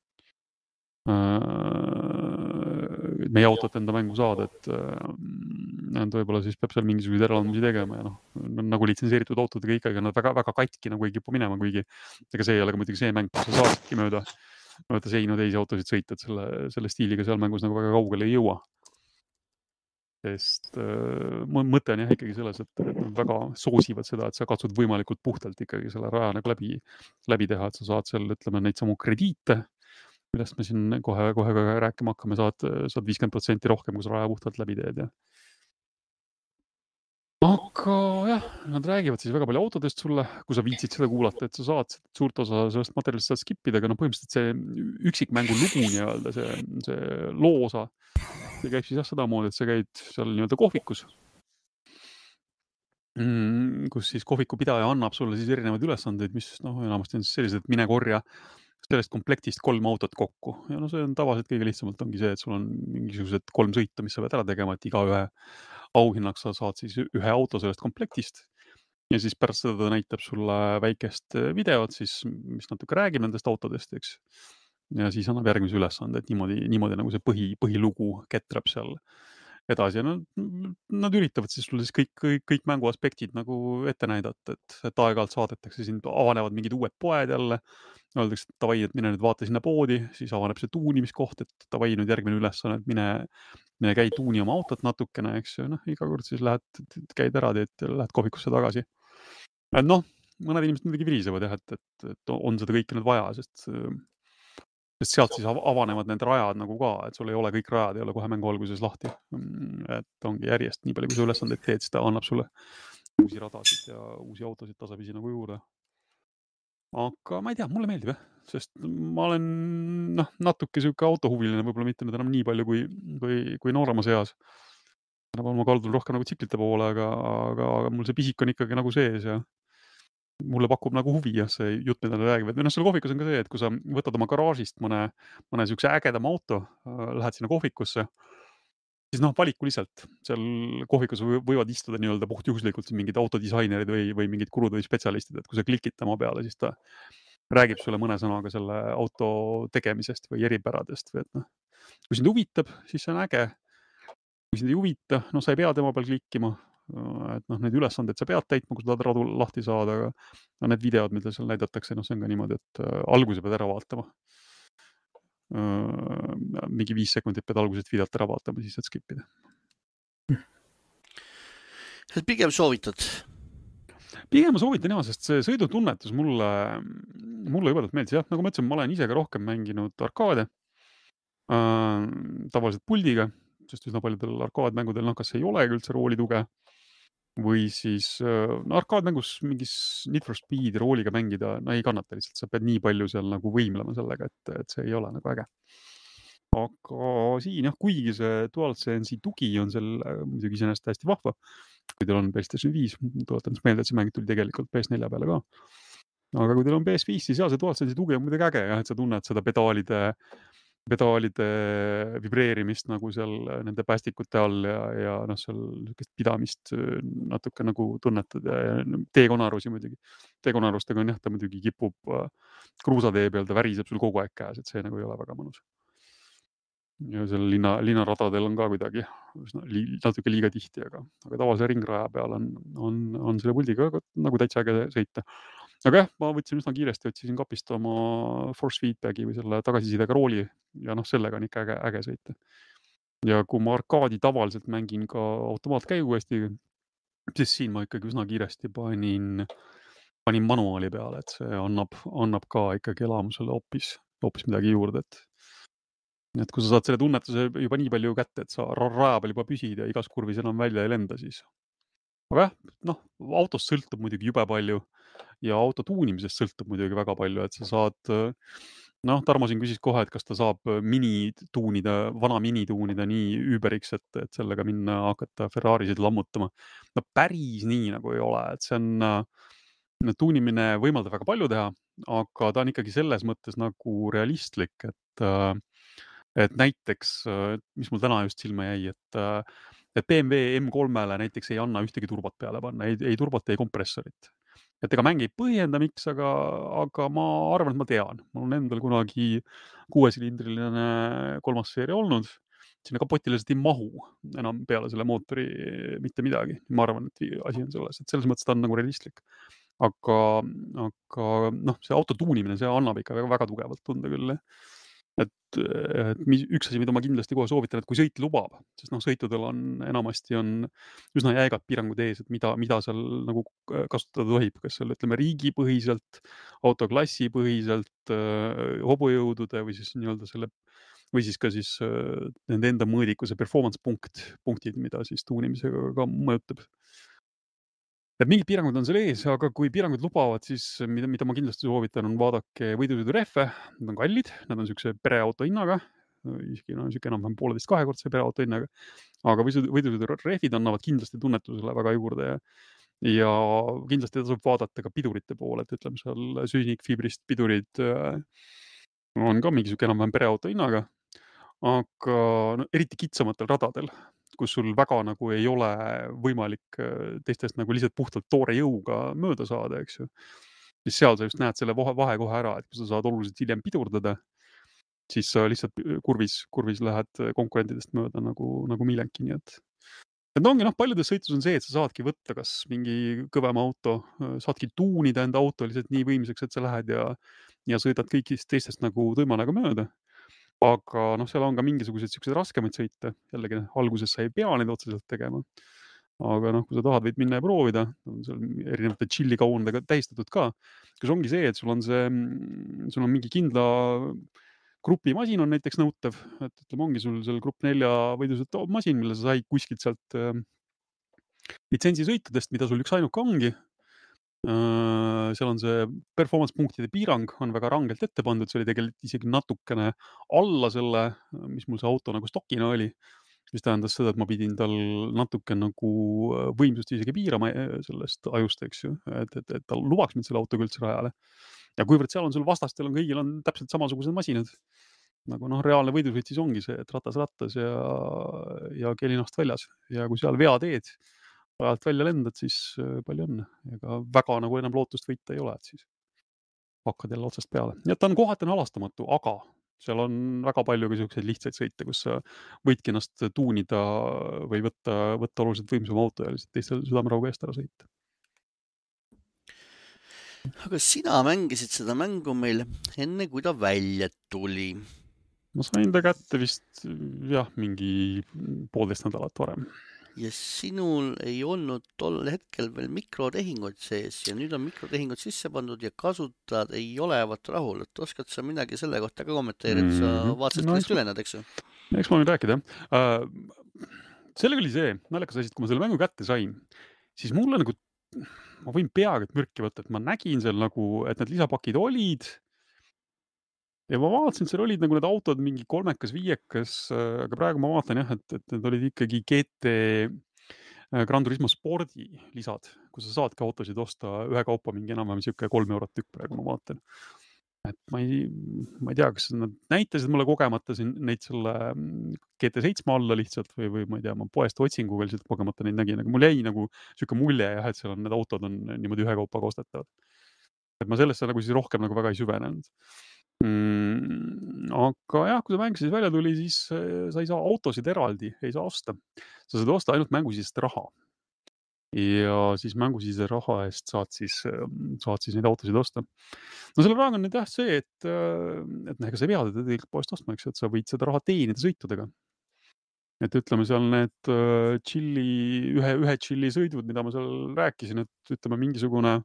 meie autot enda mängu saada, et võib-olla siis peab seal mingisuguseid eralandmisi tegema ja nagu litsenseeritud autodega ikkagi nad väga katki nagu ei kipu minema, kuigi ega see ei ole ka muidugi see mäng, kus sa saadki mööda seinu teisi autosid sõita, et selle stiiliga seal mängus nagu väga kaugele ei jõua. Sest mõte on jah ikkagi selles, et nad väga soosivad seda, et sa katsud võimalikult puhtalt ikkagi selle raja nagu läbi teha, et sa saad seal, ütleme, neid samu krediite, millest me siin kohe rääkima hakkame, saad 50% rohkem, kui sa raja puhtalt läbi teed. Aga jah, nad räägivad siis väga palju autodest sulle, kui sa viitsid seda kuulata, et sa saad suurt osa sellest materjalist saad skippida, aga põhimõtteliselt see üksikmängu lugu nii-öelda, see loosa, see käib siis jah sedamoodi, et sa käid seal nii-öelda kohvikus, kus siis kohviku pidaja annab sulle siis erinevaid ülesandeid, mis enamasti on siis sellised, et mine korja sellest komplektist 3 autot kokku. Ja see on tavaliselt kõige lihtsamalt ongi see, et sul on mingisugused 3 sõitu, mis sa pead ära tegema, et igaühe auhinnaks sa saad siis ühe auto sellest komplektist. Ja siis pärast seda ta näitab sulle väikest videot, siis, mis natuke räägib nendest autodest, eks. Ja siis annab järgmise ülesande, et niimoodi nagu see põhilugu ketrab seal edasi. Ja nad üritavad siis sulle siis kõik mängu aspektid nagu ette näidata, et aeg-ajalt saadetakse sind, avanevad mingid uued poed jälle. Öeldakse, et tavai, et mine nüüd vaata sinna poodi, siis avaneb see tuunimiskoht, et tavai nüüd järgmine ülesanne, et mine käi tuuni oma autot natukene, eks ju. Iga kord siis käid ära, lähed kohvikusse tagasi. Mõned inimesed muidugi virisevad jah, et on seda kõike nüüd vaja, sest sealt siis avanevad need rajad nagu ka, et sul ei ole kõik rajad, ei ole kohe mängu alguses lahti. Et ongi järjest nii palju, kui sa ülesandeid teed, siis ta annab sulle uusi radasid ja uusi autosid tasapisi nagu juurde. Aga ma ei tea, mulle meeldib jah, sest ma olen natuke siuke autohuviline, võib-olla mitte nüüd enam nii palju kui nooremas eas. Ma kaldun rohkem nagu tsiklite poole, aga mul see pisik on ikkagi nagu sees ja mulle pakub nagu huvi jah, see jutt, mida nad räägivad. Seal kohvikus on ka see, et kui sa võtad oma garaažist mõne siukse ägedama auto, lähed sinna kohvikusse, siis valikuliselt seal kohvikus võivad istuda nii-öelda puhtjuhuslikult mingid autodisainerid või mingid kurud või spetsialistid, et kui sa klikid tema peale, siis ta räägib sulle mõne sõnaga selle auto tegemisest või eripäradest. Või kui sind huvitab, siis see on äge. Kui sind ei huvita, sa ei pea tema peal klikkima. Et need ülesanded sa pead täitma, kui sa tahad radu lahti saada, aga need videod, mida seal näidatakse, see on ka niimoodi, et alguse pead ära vaatama. Mingi 5 sekundit pead algusest videot ära vaatama, siis saad skippida. Pigem soovitad? Pigem ma soovitan jah, sest see sõidutunnetus mulle jõbedalt meeldis. Jah, nagu ma ütlesin, ma olen ise ka rohkem mänginud arkaade tavaliselt puldiga, sest üsna paljudel arkaadmängudel, kas ei olegi üldse roolituge või siis arkaadmängus mingis Need for Speed rooliga mängida, ei kannata lihtsalt, sa pead nii palju seal nagu võimlema sellega, et see ei ole nagu äge. Aga siin jah, kuigi see DualSense'i tugi on seal muidugi iseenesest hästi vahva, kui teil on PlayStation 5, tuletan meelde, et see mäng tuli tegelikult PS4 peale ka. Aga kui teil on PS5, siis jah, see DualSense'i tugi on muidugi äge, jah, et sa tunned seda pedaalide vibreerimist nagu seal nende päästikute all ja seal pidamist natuke nagu tunnetad ja teekonarusi muidugi. Teekonarustega on jah, ta muidugi kipub kruusatee peal, ta väriseb sul kogu aeg käes, et see nagu ei ole väga mõnus. Ja seal linnaradadel on ka kuidagi natuke liiga tihti, aga tavalise ringraja peal on selle puldiga nagu täitsa äge sõita. Aga jah, ma võtsin üsna kiiresti, otsisin kapist oma force feedbacki või selle tagasisidega rooli ja sellega on ikka äge sõita. Ja kui ma arkaadi tavaliselt mängin ka automaatkäigu hästi, siis siin ma ikkagi üsna kiiresti panin manuaali peale, et see annab ka ikkagi elamusele hoopis midagi juurde, et kui sa saad selle tunnetuse juba nii palju kätte, et sa raja peal juba püsid ja igas kurvis enam välja ei lenda, siis. Aga jah, autost sõltub muidugi jube palju ja auto tuunimisest sõltub muidugi väga palju, et sa saad, Tarmo siin küsis kohe, et kas ta saab vana mini tuunida nii üüberiks, et sellega minna hakata Ferrarisid lammutama. No päris nii nagu ei ole, et see on tuunimine võimaldab väga palju teha, aga ta on ikkagi selles mõttes nagu realistlik, et näiteks, mis mul täna just silma jäi, et BMW M3-le näiteks ei anna ühtegi turbot peale panna, ei turbot, ei kompressorit. Et ega mäng ei põhjenda, miks, aga ma arvan, et ma tean. Mul on endal kunagi 6-silindriline 3. seeria olnud. Sinna kapotile ei mahu enam peale selle mootori mitte midagi. Ma arvan, et asi on selles, et selles mõttes ta on nagu realistlik. Aga see auto tuunimine, see annab ikka väga tugevalt tunda küll. Et üks asi, mida ma kindlasti kohe soovitan, et kui sõit lubab, sest sõitudel enamasti on üsna jäigad piirangud ees, et mida seal nagu kasutada tohib, kas seal ütleme riigipõhiselt, autoklassipõhiselt, hobujõudude või siis nii-öelda selle või siis ka siis nende enda mõõdikuse performance punktid, mida siis tuunimisega ka mõjutab. Et mingid piirangud on seal ees, aga kui piirangud lubavad, siis mida ma kindlasti soovitan, on vaadake võidusõidurehve. Nad on kallid, nad on siukse pereauto hinnaga, isegi siuke enam-vähem 1,5-2-kordse pereauto hinnaga, aga võidusõidurehvid annavad kindlasti tunnetusele väga juurde ja kindlasti tasub vaadata ka pidurite poole, et ütleme seal süsinikfibrist pidurid on ka mingi siuke enam-vähem pereauto hinnaga, aga eriti kitsamatel radadel, kus sul väga nagu ei ole võimalik teistest nagu lihtsalt puhtalt toore jõuga mööda saada, eks ju. Siis seal sa just näed selle vahe kohe ära, et kui sa saad oluliselt hiljem pidurdada, siis sa lihtsalt kurvis lähed konkurentidest mööda nagu millengi, nii et ongi paljudes sõitus on see, et sa saadki võtta kas mingi kõvema auto, saadki tuunida enda auto lihtsalt nii võimsaks, et sa lähed ja sõidad kõigist teistest nagu tuimanaga mööda. Aga seal on ka mingisugused siuksed raskemaid sõite, jällegi alguses sa ei pea neid otseselt tegema. Aga kui sa tahad, võid minna ja proovida, on seal erinevate chillikaunadega tähistatud ka, kus ongi see, et sul on mingi kindla grupi masin on näiteks nõutav, et ütleme, ongi sul seal grupp 4 võidusõitu masin, mille sa said kuskilt sealt litsensisõitudest, mida sul üks ainuke ongi. Seal on see performance punktide piirang on väga rangelt ette pandud, see oli tegelikult isegi natukene alla selle, mis mul see auto nagu stokina oli, mis tähendas seda, et ma pidin tal natuke nagu võimsust isegi piirama sellest ajust, eks ju, et ta lubaks mind selle autoga üldse rajale. Ja kuivõrd seal on sul vastastel kõigil on täpselt samasugused masinad, nagu reaalne võidusõit siis ongi see, et ratas ja keelinast väljas ja kui seal vea teed, ajalt välja lendad, siis palju õnne. Ega väga nagu enam lootust võita ei ole, et siis hakkad jälle otsast peale. Ja ta on kohati halastamatu, aga seal on väga palju ka siukseid lihtsaid sõite, kus sa võidki ennast tuunida või võtta oluliselt võimsama auto ja lihtsalt teistel südamerahuga eest ära sõita. Aga sina mängisid seda mängu meil enne, kui ta välja tuli. Ma sain ta kätte vist mingi 1,5 nädalat varem. ja sinul ei olnud tol hetkel veel mikrotehinguid sees ja nüüd on mikrotehingud sisse pandud ja kasutajad ei olevat rahul, et oskad sa midagi selle kohta ka kommenteerida, sa vaatasid sellest ülenad, eks ju? Eks ma võin rääkida. Sellega oli see, naljakas asi, et kui ma selle mängu kätte sain, siis mulle nagu, ma võin peaaegu mürki võtta, et ma nägin seal nagu, et need lisapakid olid ja ma vaatasin, seal olid nagu need autod mingi 3-5, aga praegu ma vaatan jah, et need olid ikkagi GT Gran Turismo Spordi lisad, kus sa saadki autosid osta ühekaupa mingi enam-vähem siuke 3 eurot tükk praegu ma vaatan. Et ma ei tea, kas nad näitasid mulle kogemata siin neid selle GT7 alla lihtsalt või ma ei tea, ma poest otsinguga lihtsalt kogemata neid nägin, aga mul jäi nagu siuke mulje jah, et seal on need autod on niimoodi ühekaupa ostetavad. Et ma sellesse nagu siis rohkem nagu väga ei süvenenud. Aga jah, kui see mäng siis välja tuli, siis sa ei saa autosid eraldi, ei saa osta. Sa saad osta ainult mängusisest raha. Ja siis mängusise raha eest saad siis neid autosid osta. No selle rahaga on nüüd jah see, et ega sa vead tegelikult poest ostma, eks, et sa võid seda raha teenida sõitudega. Et ütleme seal need ühe Chili sõidud, mida ma seal rääkisin, et ütleme mingisugune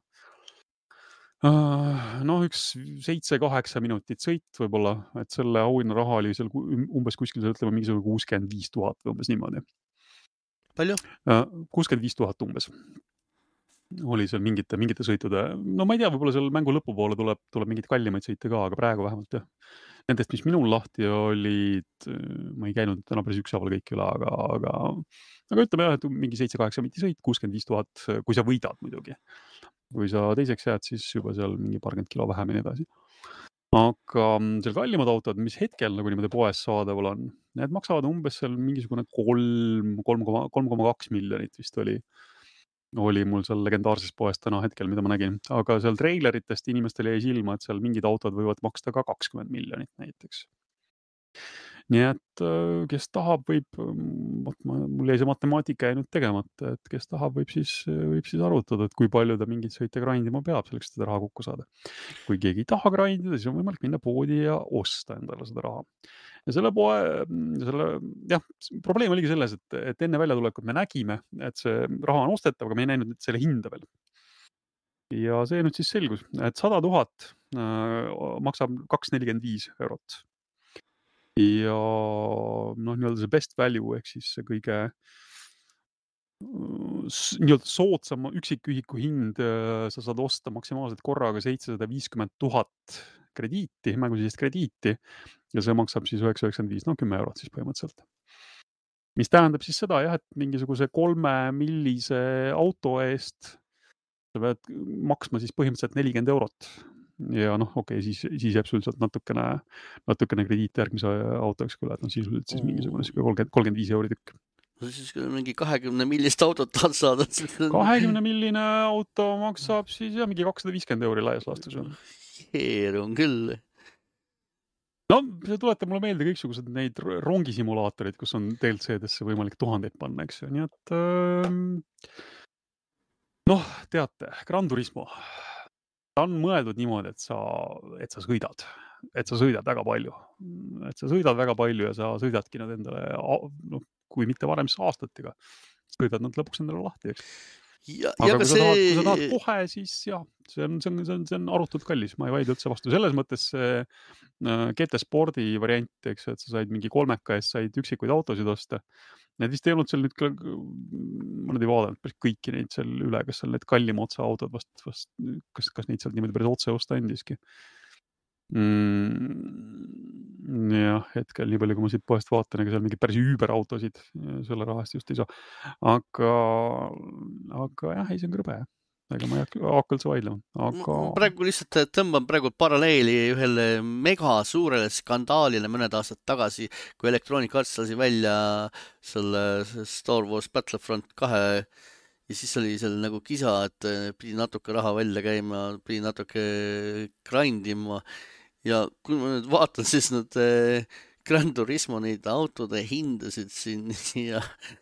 üks 7-8 minutit sõit võib-olla, et selle auhinna raha oli seal umbes kuskil, ütleme mingisugune 65 000 või umbes niimoodi. Palju? 65 000 umbes. Oli seal mingite sõitude, no ma ei tea, võib-olla seal mängu lõpupoole tuleb mingid kallimaid sõite ka, aga praegu vähemalt jah. Nendest, mis minul lahti olid, ma ei käinud täna päris ükshaaval kõik üle, aga ütleme jah, et mingi 7-8 minti sõit, 65 000, kui sa võidad muidugi. Kui sa teiseks jääd, siis juba seal mingi paarkümmend kilo vähem ja nii edasi. Aga seal kallimad autod, mis hetkel nagu niimoodi poes saadaval on, need maksavad umbes seal mingisugune 3,2 miljonit vist oli mul seal legendaarses poes täna hetkel, mida ma nägin. Aga seal treileritest inimestel jäi silma, et seal mingid autod võivad maksta ka 20 miljonit näiteks. Nii et kes tahab, mul jäi see matemaatika jäänud tegemata, et kes tahab, võib siis arutada, et kui palju ta mingit sõite grindima peab, selleks seda raha kokku saada. Kui keegi ei taha grindida, siis on võimalik minna poodi ja osta endale seda raha. Ja probleem oligi selles, et enne väljatulekut me nägime, et see raha on ostetav, aga me ei näinud selle hinda veel. Ja see nüüd siis selgus, et 100 000 maksab 2,45 eurot. Ja nii-öelda see best value ehk siis see kõige nii-öelda soodsama üksikühiku hind, sa saad osta maksimaalselt korraga 750 000 krediiti, mängusisest krediiti ja see maksab siis 9,95, 10 eurot siis põhimõtteliselt. Mis tähendab siis seda jah, et mingisuguse 3 millise auto eest sa pead maksma siis põhimõtteliselt 40 eurot. Ja siis jääb sul sealt natukene krediit järgmise autoks küll, et sisuliselt siis mingisugune 35 euri tükk. Siis mingi 20 millist autot tahad saada. 20 milline auto maksab siis jah, mingi 250 euri laias laastus. Heer on küll. No, see tuletab mulle meelde kõiksugused neid rongisimulaatorid, kus on DLC-desse võimalik 1000 panna, eks. Nii et teate, Gran Turismo. Ta on mõeldud niimoodi, et sa sõidad väga palju. Et sa sõidad väga palju ja sa sõidadki nad endale, kui mitte varem siis aastatega, sõidad nad lõpuks endale lahti, eks. Aga kui sa tahad kohe, siis jah, see on arutult kallis, ma ei vaidle üldse vastu. Selles mõttes GT Spordi variant, eks, et sa said mingi 3 eest, said üksikuid autosid osta. Need vist ei olnud seal nüüd, ma nüüd ei vaadanud päris kõiki neid seal üle, kas seal need kallima otsa autod kas neid seal niimoodi päris otse osta endiski. Jah, hetkel nii palju, kui ma siit poest vaatan, ega seal mingi päris üüberautosid selle rahast just ei saa. Aga jah, ei see on krõbe. Ega ma ei hakka üldse vaidlema. Praegu lihtsalt tõmban paralleeli ühele mega suurele skandaalile mõned aastad tagasi, kui Electronic Arts lasi välja selle Star Wars Battlefront 2 ja siis oli seal nagu kisa, et pidi natuke raha välja käima, pidi natuke grindima ja kui ma nüüd vaatan, siis nad Gran Turismo neid autode hindasid siin ja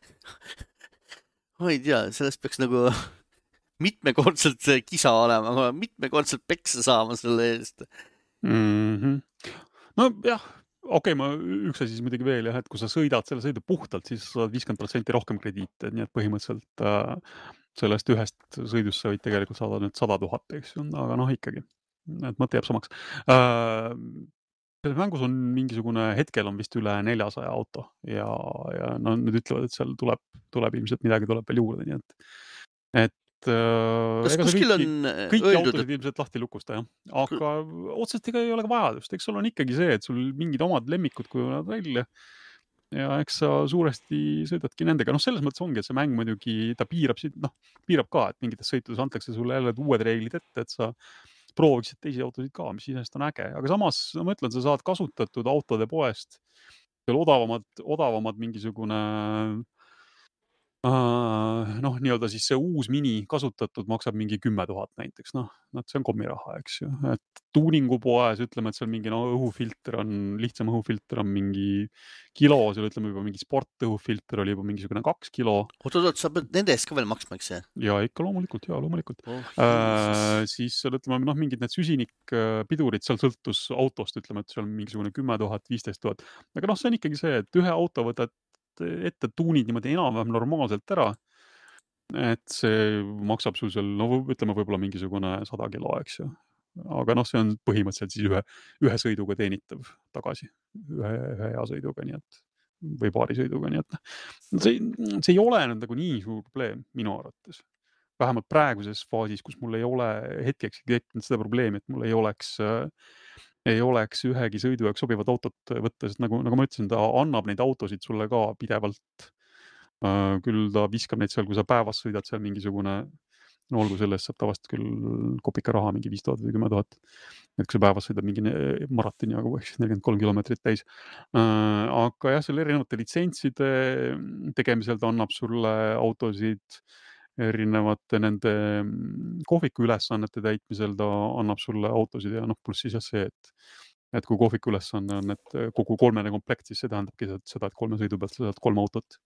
ma ei tea, sellest peaks nagu mitmekordselt kisa olema, mitmekordselt peksa saama selle eest. No jah, okei, üks asi siis muidugi veel jah, et kui sa sõidad selle sõidu puhtalt, siis sa saad 50% rohkem krediite, nii et põhimõtteliselt sellest ühest sõidust sa võid tegelikult saada nüüd 100 000, eks ju, aga noh ikkagi, et mõte jääb samaks. Selles mängus on mingisugune, hetkel on vist üle 400 auto ja no nüüd ütlevad, et seal tuleb ilmselt midagi tuleb veel juurde, nii et kas kuskil on kõiki öeldud, autosid ilmselt lahti lukusta, jah. Aga otseselt ega ei ole ka vajadust, eks sul on ikkagi see, et sul mingid omad lemmikud kujunevad välja ja eks sa suuresti sõidadki nendega. Noh, selles mõttes ongi, et see mäng muidugi, ta piirab ka, et mingites sõitudes antakse sulle jälle uued reeglid ette, et sa prooviksid teisi autosid ka, mis iseenesest on äge. Aga samas, ma ütlen, sa saad kasutatud autode poest veel odavamad mingisugune noh, nii-öelda siis see uus mini kasutatud maksab mingi 10 000 näiteks, noh, see on kommiraha, eks ju. Et tuuningupoes ütleme, et seal mingi õhufilter on, lihtsam õhufilter on mingi kilo, seal ütleme juba mingi sportõhufilter oli juba mingisugune 2 kilo. Oot, sa pead nende eest ka veel maksma, eks see? Ja ikka loomulikult. Siis seal ütleme, noh, mingid need süsinikpidurid, seal sõltus autost, ütleme, et seal on mingisugune 10 000, 15 000. Aga noh, see on ikkagi see, et ühe auto võtad ette tuunid niimoodi enam-vähem normaalselt ära, et see maksab sul seal, no ütleme võib-olla mingisugune 100 kilo, eks ju. Aga noh, see on põhimõtteliselt siis ühe sõiduga teenitav tagasi, ühe hea sõiduga, nii et või paari sõiduga, nii et see ei ole nagu nii suur probleem minu arvates. Vähemalt praeguses faasis, kus mul ei ole hetkeks tekkinud seda probleemi, et mul ei oleks ühegi sõidu jaoks sobivat autot võtta, sest nagu ma ütlesin, ta annab neid autosid sulle ka pidevalt. Küll ta viskab neid seal, kui sa päevas sõidad seal mingisugune, no olgu sellest saab tavast küll kopika raha, mingi 5000 või 10 000. Et kui sa päevas sõidad mingi maratoni, aga 43 kilomeetrit täis. Aga jah, selle erinevate litsentside tegemisel ta annab sulle autosid, erinevate nende kohviku ülesannete täitmisel ta annab sulle autosid ja noh, pluss siis see, et kui kohviku ülesanne on, et kogu 3 komplekt, siis see tähendabki seda, et 3 sõidu pealt sa saad 3 autot.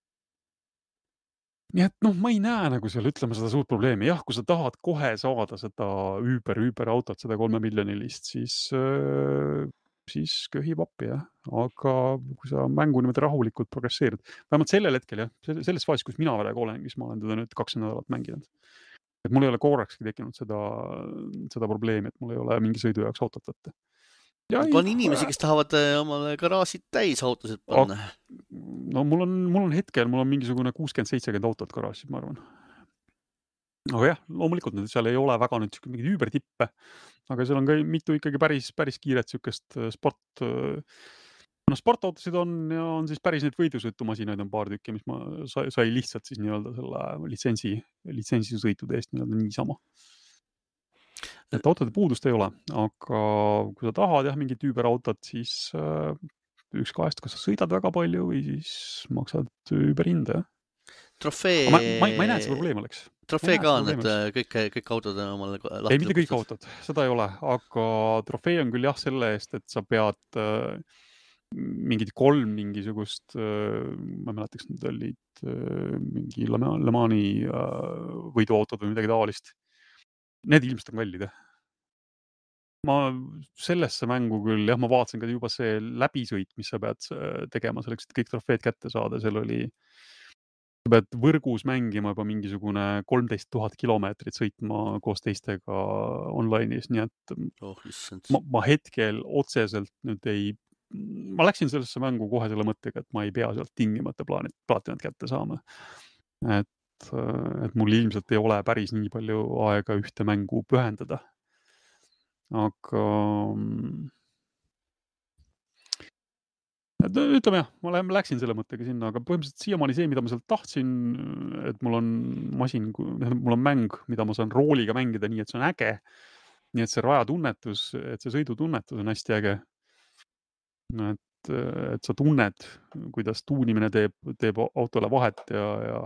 Nii et noh, ma ei näe nagu seal, ütleme, seda suurt probleemi. Jah, kui sa tahad kohe saada seda Uber autot, seda 3 miljonilist, siis köhib appi, jah. Aga kui sa mängu niimoodi rahulikult progresseerid, vähemalt sellel hetkel, jah, selles faasis, kus mina praegu olen, siis ma olen teda nüüd 2 nädalat mänginud. Et mul ei ole korrakski tekkinud seda probleemi, et mul ei ole mingi sõidu jaoks autot võtta. On inimesi, kes tahavad omale garaasid täis autosid panna. No mul on hetkel, mul on mingisugune 60-70 autot garaasis, ma arvan. Aga jah, loomulikult seal ei ole väga nüüd mingid üübertippe, aga seal on ka mitu ikkagi päris kiiret sükest sportautosid on ja on siis päris neid võidusõitumasinaid on paar tükki, mis ma sai lihtsalt siis nii-öelda selle litsentsisõitude eest nii-öelda niisama. Et autode puudust ei ole, aga kui sa tahad jah mingit üüberautot, siis üks kahest, kas sa sõidad väga palju või siis maksad üüberhinda, jah. Trofee... Ma ei näe, et see probleem oleks. Trofee ka on, et kõik autod on omale lahti ei, mitte kõik autod, seda ei ole, aga trofee on küll jah selle eest, et sa pead mingid 3 mingisugust, ma mäletaks, need olid mingi Le Mani võiduautod või midagi taolist. Need ilmselt on kallid, jah. Ma sellesse mängu küll, jah, ma vaatasin ka juba see läbisõit, mis sa pead tegema selleks, et kõik trofeed kätte saada, seal oli, sa pead võrgus mängima juba mingisugune 13 000 kilomeetrit sõitma koos teistega online'is, nii et ma hetkel otseselt nüüd ma läksin sellesse mängu kohe selle mõttega, et ma ei pea sealt tingimata plaatinat kätte saama. Et mul ilmselt ei ole päris nii palju aega ühte mängu pühendada. Aga ütleme jah, ma läksin selle mõttega sinna, aga põhimõtteliselt siiamaani see, mida ma sealt tahtsin, et mul on mäng, mida ma saan rooliga mängida nii, et see on äge. Nii et see rajatunnetus, et see sõidutunnetus on hästi äge. Et sa tunned, kuidas tuunimine teeb autole vahet ja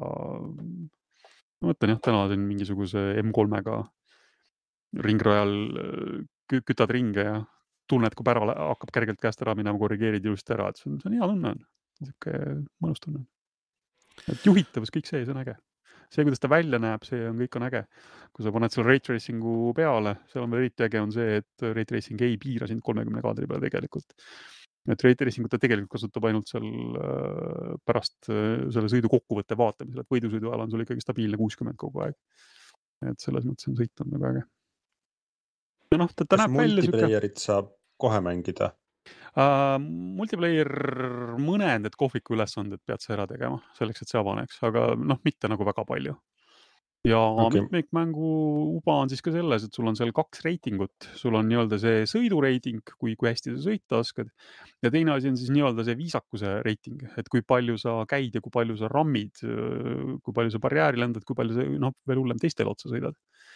ma mõtlen jah, täna siin mingisuguse M3-ga ringrajal kütad ringe ja tunned, kui päral hakkab kergelt käest ära minema, korrigeerid just ära, et see on hea tunne. Siuke mõnus tunne. Et juhitavus, kõik see on äge. See, kuidas ta välja näeb, see on kõik on äge. Kui sa paned selle ray tracingu peale, seal on eriti äge on see, et ray tracing ei piira sind 30 kaadri peale tegelikult. et rate racing ut ta tegelikult kasutab ainult seal pärast selle sõidu kokkuvõtte vaatamisel, et võidusõidu ajal on sul ikkagi stabiilne 60 kogu aeg. Et selles mõttes on sõit on nagu äge. Ja noh, ta kas näeb välja süke. multiplayerit saab kohe mängida? Multiplayer mõned kohviku ülesanded pead sa ära tegema selleks, et see avaneks, aga noh, mitte nagu väga palju. Ja mitmikmängu uba on siis ka selles, et sul on seal 2 reitingut. Sul on nii-öelda see sõidureiting, kui hästi sa sõita oskad. Ja teine asi on siis nii-öelda see viisakuse reiting, et kui palju sa käid ja kui palju sa rammid, kui palju sa barjääri lendad, kui palju sa veel hullem teistele otsa sõidad.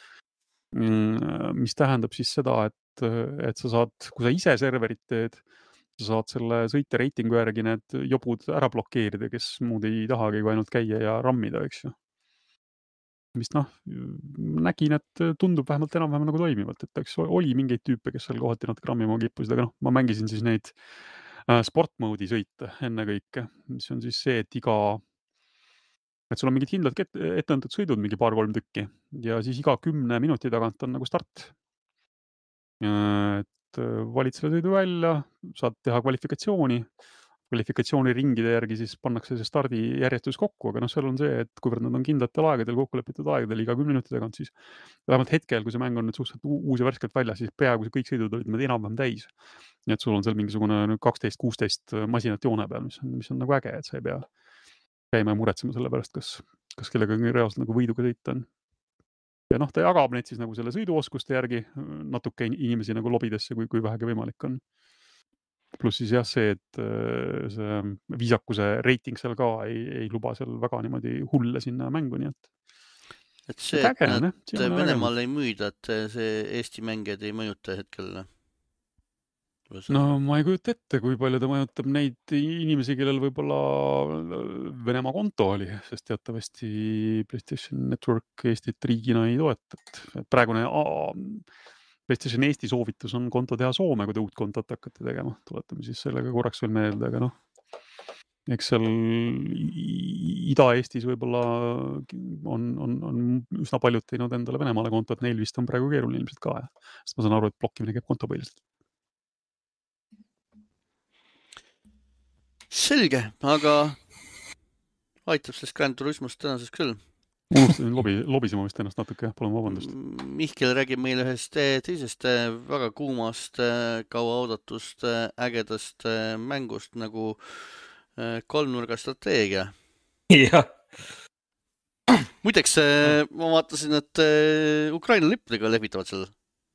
Mis tähendab siis seda, et sa saad, kui sa ise serverit teed, sa saad selle sõite reitingu järgi need jobud ära blokeerida, kes muud ei tahagi kui ainult käia ja rammida, eks ju. Mis nägin, et tundub vähemalt enam-vähem nagu toimivalt, et oli mingeid tüüpe, kes seal kohati natuke rammima kippusid, aga ma mängisin siis neid sportmoodi sõite enne kõike, mis on siis see, et sul on mingid kindlad etteantud sõidud, mingi 2-3 tükki ja siis iga 10 minuti tagant on nagu start. Et valid selle sõidu välja, saad teha kvalifikatsiooni ringide järgi siis pannakse see stardi järjestus kokku, aga seal on see, et kuivõrd nad on kindlatel aegadel, kokkulepitud aegadel iga 10 minuti tagant, siis vähemalt hetkel, kui see mäng on nüüd suhteliselt uus ja värskelt väljas, siis peaaegu kõik sõidud olid enam-vähem täis. Nii et sul on seal mingisugune 12-16 masinat joone peal, mis on nagu äge, et sa ei pea käima ja muretsema selle pärast, kas kellega reaalselt nagu võiduga sõita on. Ja ta jagab neid siis nagu selle sõiduoskuste järgi natuke inimesi nagu lobidesse, kui vähegi võimalik on. Pluss siis jah see, et see viisakuse reiting seal ka ei luba seal väga niimoodi hulle sinna mängu, nii et see, et Venemaal ei müüda, et see Eesti mängijad ei mõjuta hetkel? No ma ei kujuta ette, kui palju ta mõjutab neid inimesi, kellel võib-olla Venemaa konto oli, sest teatavasti PlayStation Network Eestit riigina ei toeta. Et praegune PlayStation Eesti soovitus on konto teha Soome, kui te uut kontot hakkate tegema. Tuletame siis sellega korraks veel meelde, aga eks seal Ida-Eestis võib-olla on üsna paljud teinud endale Venemaale konto, et neil vist on praegu keeruline ilmselt ka. Sest ma saan aru, et blokkimine käib kontopõhiliselt. Selge, aga aitab sellest Grand Turismost tänasest küll. Unustasin lobisema vist ennast natuke, palun vabandust. Mihkel räägib meile ühest teisest väga kuumast, kaua oodatust, ägedast mängust nagu kolmnurga strateegia. Jah. Muideks, ma vaatasin, et Ukraina lippudega lehvitavad seal.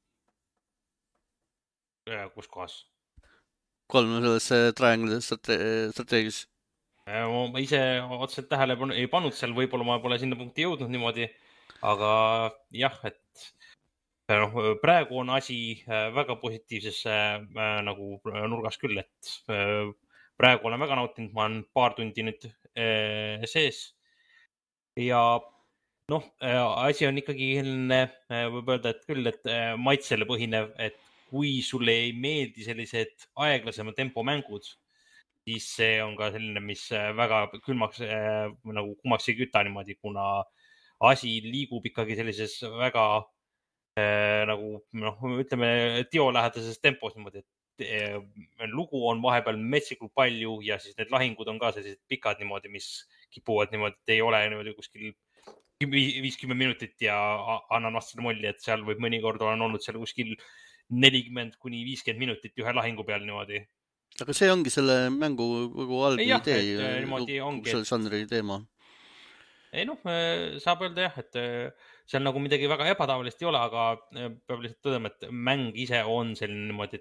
Kus kohas? Kolm selles triangle strateegias. Ma ise otseselt tähele ei pannud seal, võib-olla ma pole sinna punkti jõudnud niimoodi, aga jah, et praegu on asi väga positiivses nagu nurgas küll, et praegu olen väga nautinud, ma olen paar tundi nüüd sees ja asi on ikkagi võib öelda, et küll, et maitsele põhinev, et kui sulle ei meeldi sellised aeglasema tempo mängud, siis see on ka selline, mis väga külmaks nagu kummaks ei küta niimoodi, kuna asi liigub ikkagi sellises väga nagu ütleme teolähedases tempos niimoodi, et lugu on vahepeal metsikult palju ja siis need lahingud on ka sellised pikad niimoodi, mis kipuvad niimoodi, et ei ole niimoodi kuskil 50 minutit ja annan vastane molli, et seal võib mõnikord olen olnud seal kuskil 40-50 minutit ühe lahingu peal niimoodi. Aga see ongi selle mängu kogu algne idee, selle žanri teema. Ei saab öelda jah, et seal nagu midagi väga ebatavalist ei ole, aga peab lihtsalt tõdema, et mäng ise on selline niimoodi,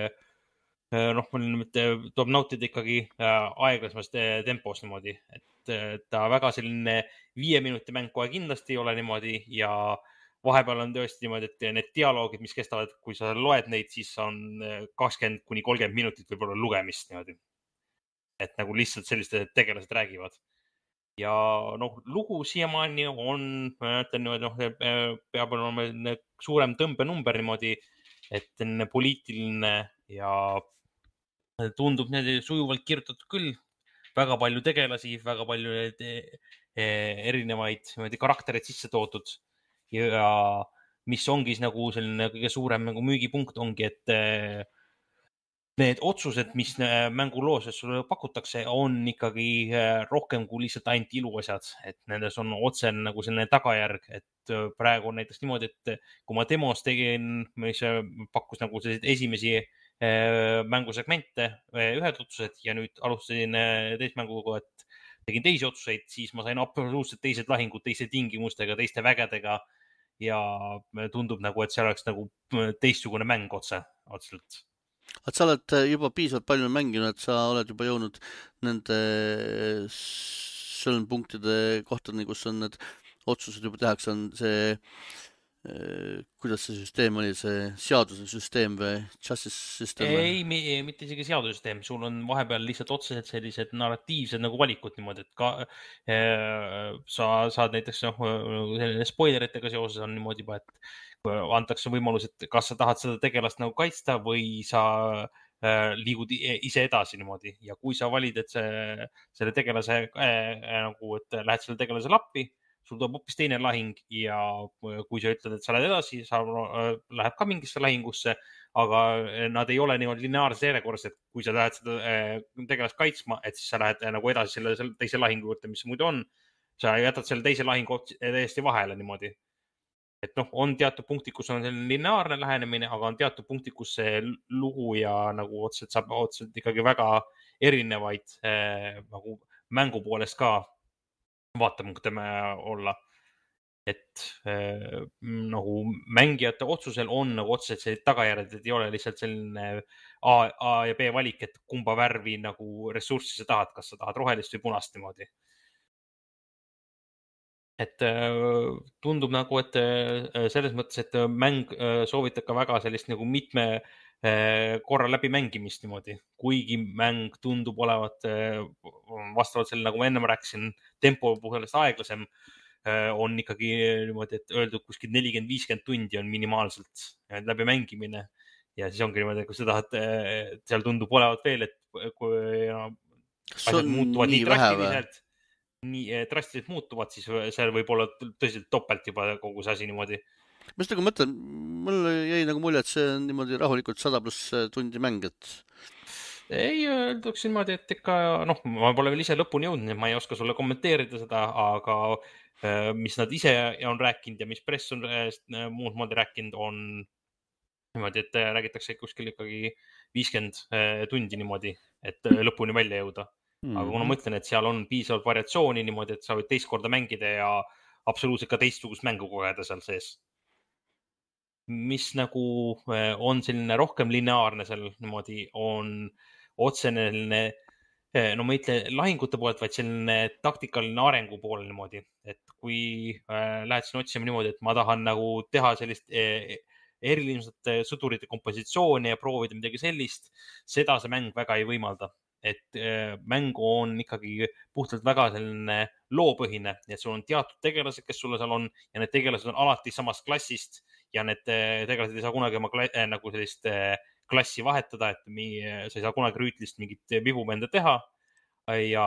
et tuleb nautida ikkagi aeglasemas tempos niimoodi, et ta väga selline 5 minuti mäng kohe kindlasti ei ole niimoodi ja vahepeal on tõesti niimoodi, et need dialoogid, mis kestavad, kui sa loed neid, siis on 20-30 minutit võib-olla lugemist niimoodi. Et nagu lihtsalt sellised tegelased räägivad. Ja lugu siiamaani on, ma ütlen niimoodi, peab olema suurem tõmbenumber niimoodi, et poliitiline ja tundub sujuvalt kirjutatud küll. Väga palju tegelasi, väga palju erinevaid karaktereid sisse toodud. Ja mis ongi nagu selline kõige suurem nagu müügipunkt ongi, et need otsused, mis mängulooses sulle pakutakse, on ikkagi rohkem kui lihtsalt ainult iluasjad, et nendes on otsene nagu selline tagajärg, et praegu on näiteks niimoodi, et kui ma demos tegin, mis pakkus nagu selliseid esimesi mängusegmente, ühed otsused ja nüüd alustasin teist mänguga, et tegin teisi otsuseid, siis ma sain absoluutselt teised lahingud, teiste tingimustega, teiste vägedega ja tundub nagu, et see oleks nagu teistsugune mäng otseselt. Et sa oled juba piisavalt palju mänginud, et sa oled juba jõudnud nende sõlmpunktide kohtadeni, kus on need otsused juba tehakse, on see, kuidas see süsteem oli, see seaduse süsteem või justice system? Ei, mitte isegi seadusüsteem, sul on vahepeal lihtsalt otseselt sellised narratiivsed nagu valikud niimoodi, et ka sa saad näiteks spoileritega seoses on niimoodi juba, et antakse võimalus, et kas sa tahad seda tegelast nagu kaitsta või sa liigud ise edasi niimoodi ja kui sa valid, et selle tegelase nagu, et lähed selle tegelase lappi, sul tuleb hoopis teine lahing ja kui sa ütled, et sa lähed edasi, sa lähed ka mingisse lahingusse, aga nad ei ole niimoodi lineaarses järjekorras, et kui sa lähed seda tegelast kaitsma, et siis sa lähed nagu edasi selle teise lahingu juurde, mis muidu on. Sa jätad selle teise lahingu täiesti vahele niimoodi. Et noh, on teatud punkti, kus on selline lineaarne lähenemine, aga on teatud punkti, kus see lugu ja nagu otseselt saab otseselt ikkagi väga erinevaid nagu mängu poolest ka vaatepunkte olla. Et nagu mängijate otsusel on nagu otseselt sellised tagajärjed, et ei ole lihtsalt selline A ja B valik, et kumba värvi nagu ressurssi sa tahad, kas sa tahad rohelist või punast niimoodi. Et tundub nagu, et selles mõttes, et mäng soovitab ka väga sellist nagu mitme korra läbi mängimist niimoodi, kuigi mäng tundub olevat vastavalt sellele, nagu ma enne rääkisin, tempo puhulast aeglasem, on ikkagi niimoodi, et öeldud kuskil 40-50 tundi on minimaalselt läbi mängimine ja siis ongi niimoodi, kui sa tahad, seal tundub olevat veel, et kui asjad muutuvad nii drastiliselt, nii drastiliselt muutuvad, siis seal võib olla tõsiselt topelt juba kogu see asi niimoodi. Ma just nagu mõtlen, mul jäi nagu mulje, et see on niimoodi rahulikult 100+ tundi mäng, et... Ei, öeldaks niimoodi, et ikka, noh, ma pole veel ise lõpuni jõudnud, ma ei oska sulle kommenteerida seda, aga mis nad ise on rääkinud ja mis press on muud moodi rääkinud, on niimoodi, et räägitakse kuskil ikkagi 50 tundi niimoodi, et lõpuni välja jõuda. Aga kuna ma mõtlen, et seal on piisavalt variatsiooni niimoodi, et sa võid teist korda mängida ja absoluutselt ka teistsugust mängu kogeda seal sees. Mis nagu on selline rohkem lineaarne seal niimoodi, on otseneline, no ma ei ütle lahingute poolt, vaid selline taktikaline arengu pool niimoodi, et kui lähed siin otsima niimoodi, et ma tahan nagu teha sellist erilised sõdurite kompositsiooni ja proovida midagi sellist, seda see mäng väga ei võimalda. Et mäng on ikkagi puhtalt väga selline loopõhine, et sul on teatud tegelased, kes sulle seal on ja need tegelased on alati samast klassist ja need tegelased ei saa kunagi oma nagu sellist klassi vahetada, et sa ei saa kunagi rüütlist mingit vibumända teha ja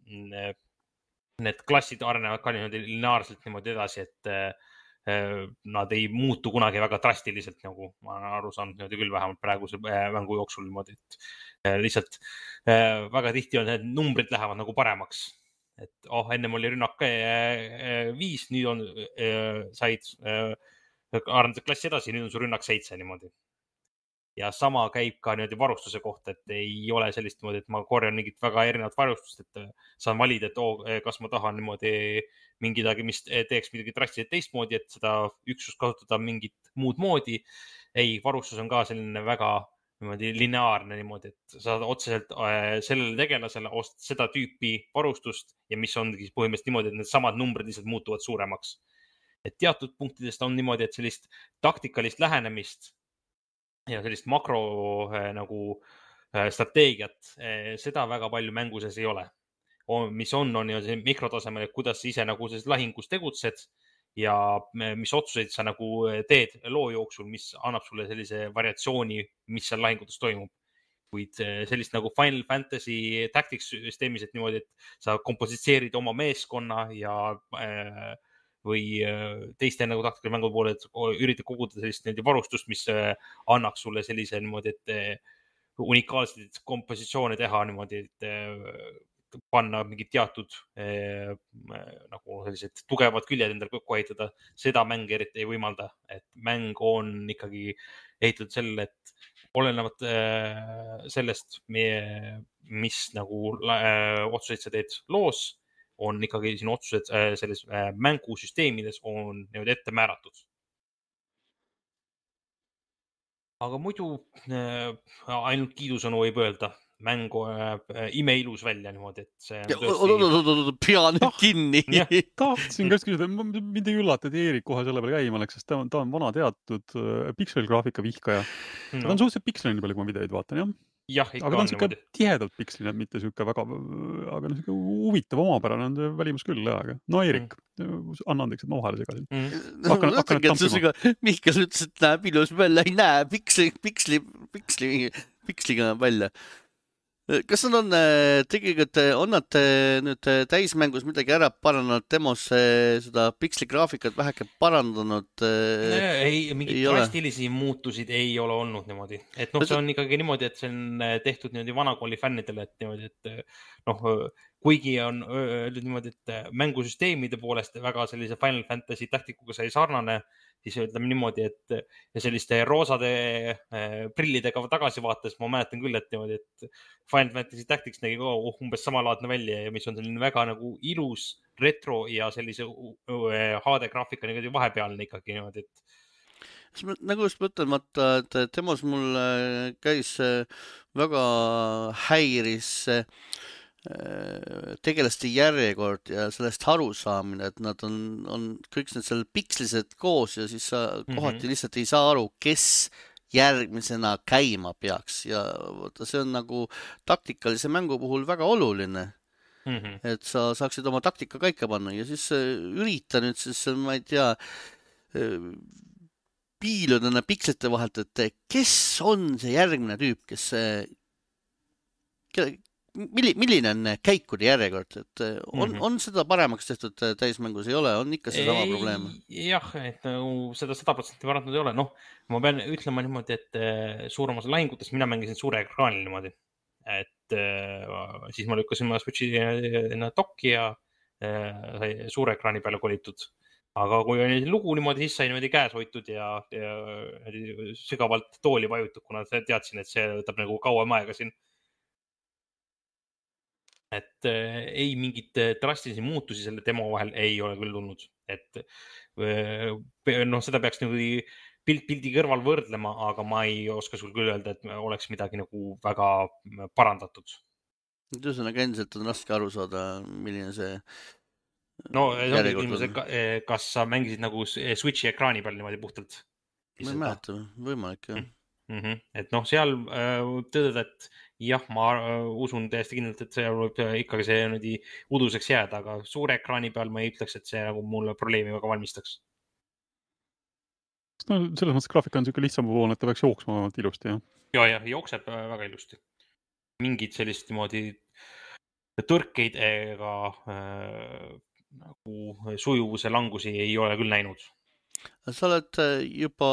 need klassid arenevad ka niimoodi lineaarselt niimoodi edasi, et nad ei muutu kunagi väga drastiliselt, nagu ma olen aru saanud niimoodi küll vähemalt praeguse mängu jooksul niimoodi, et lihtsalt väga tihti on need numbrid lähevad nagu paremaks, et ennem oli rünnak 5, nüüd on said arendada klassi edasi, nüüd on su rünnak 7 niimoodi. Ja sama käib ka niimoodi varustuse kohta, et ei ole sellist niimoodi, et ma korjan mingit väga erinevat varustust, et saan valida, et kas ma tahan niimoodi mingidagi, mis teeks midagi drastiliselt teistmoodi, et seda üksust kasutada mingit muud moodi. Ei, varustus on ka selline väga niimoodi lineaarne niimoodi, et saad otseselt sellele tegelasele ostad seda tüüpi varustust ja mis ongi põhimõtteliselt niimoodi, et need samad numbrid lihtsalt muutuvad suuremaks. Et teatud punktidest on niimoodi, et sellist taktikalist lähenemist ja sellist makro nagu strateegiat, seda väga palju mängu sees ei ole. Mis on ju mikrotasemel, et kuidas sa ise nagu selles lahingus tegutsed ja mis otsuseid sa nagu teed loo jooksul, mis annab sulle sellise variatsiooni, mis seal lahingutes toimub. Kuid sellist nagu Final Fantasy Tactics süsteemis, et niimoodi, et sa kompositseerid oma meeskonna ja või teiste nagu taktikal mängu poole, et üritad koguda sellist varustust, mis annaks sulle sellise niimoodi, et unikaalseid kompositsioone teha niimoodi, et panna mingid teatud nagu sellised tugevad küljed endale kokku ehitada. Seda mäng eriti ei võimalda, et mäng on ikkagi ehitatud sellele, et olenevat sellest, mis nagu otsuseid sa teed loos, on ikkagi sinu otsused selles mängusüsteemides on ette määratud. Aga muidu ainult kiidusõnu võib öelda. Mäng imeilus välja niimoodi, et see on pea nüüd kinni. Tahtsin käest küsida, mind ei üllata, et Eerik kohe selle peale käima läks, sest ta on vana teatud piksel-graafika vihkaja. Ta on suhteliselt pikselini peale, kui ma videoid vaatan, jah? Jah, ikka aga ta on niimoodi. tihedalt piksline, mitte siuke väga, aga siuke huvitav omapärane on see välimus küll, aga no Eerik, anna andeks, et ma vahele segasin. Mihkel ütles, et näeb ilus välja, ei näe piksliga välja. Kas nad on tegelikult, on nad nüüd täismängus midagi ära parandanud, demos seda piksligraafikat väheke parandanud? Ei, mingid drastilisi muutusid ei ole olnud niimoodi. Et noh, see on ikkagi niimoodi, et see on tehtud niimoodi vanakooli fännidele, et niimoodi, et noh, kuigi on niimoodi, et mängusüsteemide poolest väga sellise Final Fantasy Tacticuga sai sarnane, siis ütleme niimoodi, et selliste roosade prillidega tagasi vaates ma mäletan küll, et niimoodi, et Final Fantasy Tactics nägi umbes samalaadne välja ja mis on selline väga nagu ilus retro ja sellise HD graafika niimoodi vahepealne ikkagi niimoodi, et nagu just mõtlen, vaata, et demos mul käis väga häiris tegelaste järjekord ja sellest arusaamine, et nad on kõik need seal pikslised koos ja siis sa kohati lihtsalt ei saa aru, kes järgmisena käima peaks ja see on nagu taktikalise mängu puhul väga oluline, et sa saaksid oma taktika kaika panna ja siis ürita nüüd siis, ma ei tea, piiludena pikslite vahelt, et kes on see järgmine tüüp, kes milline on käikude järjekord, et on seda paremaks tehtud täismängus, ei ole, on ikka see sama probleem? Jah, et seda 100% parandanud ei ole. Noh, ma pean ütlema niimoodi, et suurem osa lahingutest mina mängisin suure ekraanil niimoodi, et siis ma lükkasin Switchi dokki ja sai suure ekraani peale kolitud. Aga kui oli lugu niimoodi, siis sai niimoodi käes hoitud ja sügavalt tooli vajutud, kuna teadsin, et see võtab nagu kauem aega siin. Et ei mingit drastilisi muutusi selle demo vahel ei ole küll tulnud, et noh, seda peaks nagu pildi kõrval võrdlema, aga ma ei oska sul küll öelda, et oleks midagi nagu väga parandatud. Ühesõnaga endiselt on raske aru saada, milline see no kas sa mängisid nagu Switchi ekraani peal niimoodi puhtalt? Ma ei mäleta, võimalik jah. Et noh, seal võib tõdeda, et jah, ma usun täiesti kindlalt, et see võib ikkagi see uduseks jääda, aga suure ekraani peal ma ei ütleks, et see nagu mulle probleemi väga valmistaks. No, selles mõttes graafika on siuke lihtsam pool, et ta peaks jooksma ilusti, jah? Ja, jookseb väga ilusti. Mingid sellist niimoodi tõrkeid ega nagu sujuvuse langusi ei ole küll näinud. Sa oled juba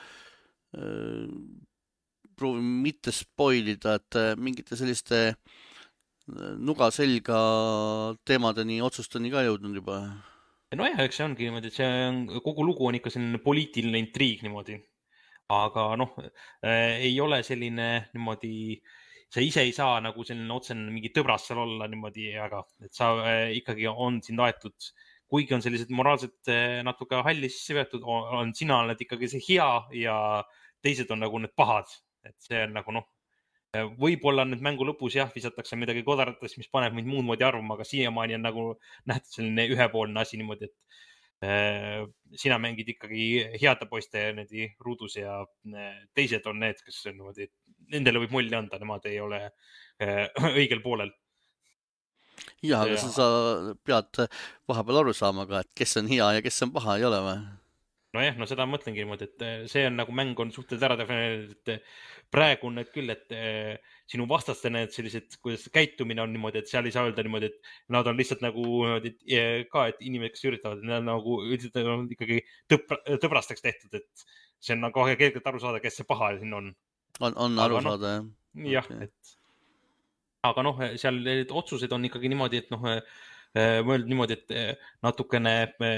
proovin mitte spoilida, et mingite selliste nuga selga teemadeni otsustani ka jõudnud juba. No jah, eks see ongi niimoodi, et see on, kogu lugu on ikka selline poliitiline intriig niimoodi. Aga noh, ei ole selline niimoodi, sa ise ei saa nagu selline otsene mingi tõbras seal olla niimoodi, aga et sa ikkagi on sind aetud, kuigi on sellised moraalselt natuke halli sisse veetud, on sina oled ikkagi see hea ja teised on nagu need pahad. Et see on nagu noh, võib-olla nüüd mängu lõpus jah, visatakse midagi kodarates, mis paneb mind muud moodi arvama, aga siiamaani on nagu nähtud selline ühepoolne asi niimoodi, et sina mängid ikkagi heade poiste ruudus ja teised on need, kes niimoodi, nendele võib mulli anda, nemad ei ole õigel poolel. Ja, aga sa pead vahepeal aru saama ka, et kes on hea ja kes on paha, ei ole või? No jah, no seda mõtlengi niimoodi, et see on nagu mäng on suhteliselt ära defineeritud, et praegu on need küll, et sinu vastaste need sellised, kuidas käitumine on niimoodi, et seal ei saa öelda niimoodi, et nad on lihtsalt nagu ka, et inimesed, kes üritavad, nad nagu on ikkagi tõbrasteks tehtud, et see on nagu kergelt aru saada, kes see paha siin on. On aru saada, jah. jah Okei. et aga noh, seal need otsused on ikkagi niimoodi, et noh, mõeldud niimoodi, et natukene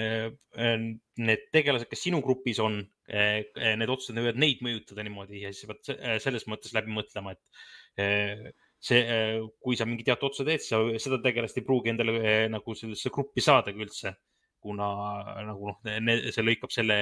need tegelased, kes sinu grupis on, need otsused võivad neid mõjutada niimoodi ja siis sa pead selles mõttes läbi mõtlema, et kui sa mingi teatud otsuse teed, sa seda tegelast ei pruugi endale nagu sellesse gruppi saadagi üldse, kuna nagu noh, see lõikab selle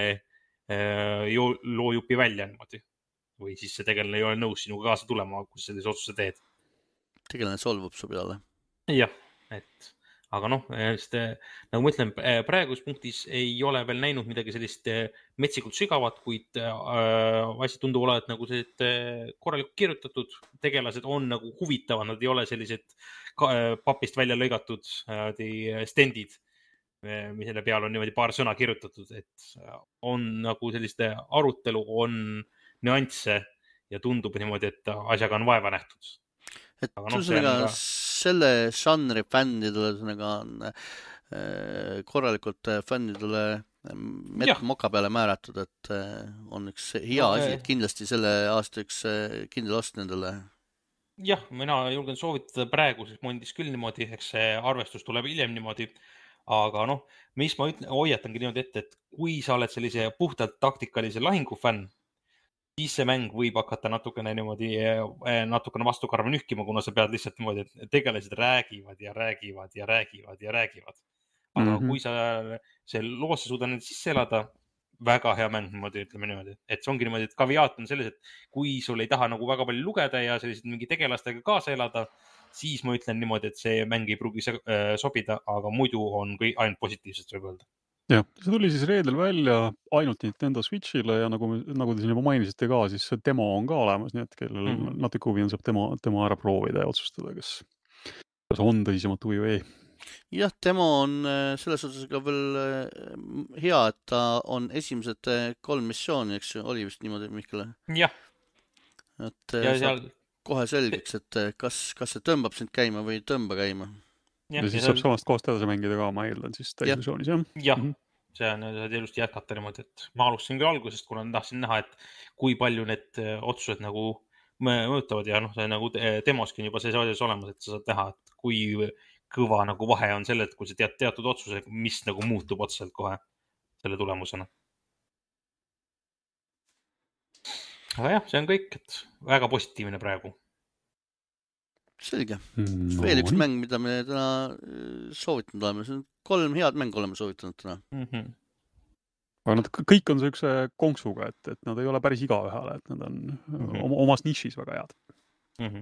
loojupi välja niimoodi või siis see tegelane ei ole nõus sinuga kaasa tulema, kui sa sellise otsuse teed. Tegelane solvub su peale. Jah, et aga noh, nagu ma ütlen, praeguses punktis ei ole veel näinud midagi sellist metsikult sügavat, kuid asjad tunduvad olevat nagu sellised korralikult kirjutatud, tegelased on nagu huvitavad, nad ei ole sellised papist välja lõigatud stendid, mille peal on niimoodi paar sõna kirjutatud, et on nagu selliste arutelu, on nüansse ja tundub niimoodi, et asjaga on vaeva nähtud. Et Aga noh, ühesõnaga see on selle žanri fännidele ühesõnaga on korralikult fännidele Jah. moka peale määratud, et on üks hea No, asi, et kindlasti selle aasta üks kindel ost nendele. jah, mina julgen soovitada praeguses mondis küll niimoodi, eks see arvestus tuleb hiljem niimoodi, aga noh, mis ma hoiatangi niimoodi ette, et kui sa oled sellise puhtalt taktikalise lahingufänn, siis see mäng võib hakata natukene niimoodi, natukene vastukarva nühkima, kuna sa pead lihtsalt niimoodi, et tegelased räägivad ja räägivad ja räägivad ja räägivad. Aga kui sa see loosse suudad nende sisse elada, väga hea mäng niimoodi, ütleme niimoodi, et see ongi niimoodi, et kaviaat on selles, et kui sul ei taha nagu väga palju lugeda ja sellised mingi tegelastega kaasa elada, siis ma ütlen niimoodi, et see mäng ei pruugi sobida, aga muidu on ainult positiivsest võib öelda. jah, see tuli siis reedel välja ainult Nintendo Switch'ile ja nagu te siin juba mainisite ka, siis see demo on ka olemas, nii et kellel natuke huvi on, saab demo ära proovida ja otsustada, kas on tõsisemat huvi või ei. Jah, demo on selles suhtes ka veel hea, et ta on esimesed 3 missiooni, eks ju, oli vist niimoodi, Mihkel? Jah, Et ja saab seal kohe selgeks, et kas see tõmbab sind käima või ei tõmba käima. Ja siis saab samast kohast edasi mängida ka, ma eeldan siis täisversioonis, jah? jah, see on, saad ilusti jätkata niimoodi, et ma alustasin küll algusest, kuna tahtsin näha, et kui palju need otsused nagu mõjutavad ja noh, see nagu demoski on juba see asjas olemas, et sa saad näha, et kui kõva nagu vahe on selle, et kui sa tead teatud otsuse, mis nagu muutub otseselt kohe selle tulemusena. Aga jah, see on kõik, et väga positiivne praegu. Selge. Veel üks mäng, mida me täna soovitanud oleme. See on 3 head mängu oleme soovitanud täna. Aga nad kõik on sellise konksuga, et nad ei ole päris igaühele, et nad on omas nišis väga head.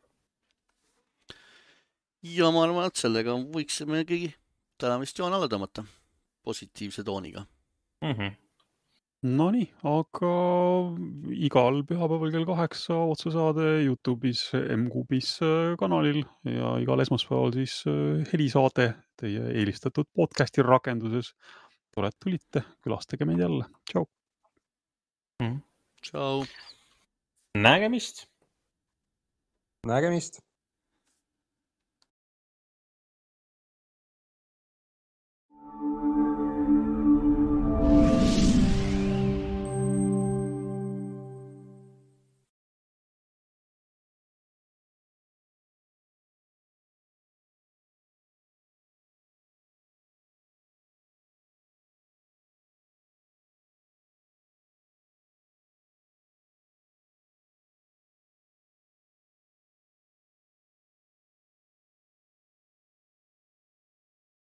Ja ma arvan, et sellega võiksime kõigi täna vist joon alla tõmmata positiivse tooniga. Nonii, aga igal pühapäeval kell 8 otsesaade YouTube'is, M-Kuubis kanalil ja igal esmaspäeval siis helisaade teie eelistatud podcasti rakenduses. Tore, et tulite, külastage meid jälle. Tšau! Tšau! Nägemist! Nägemist!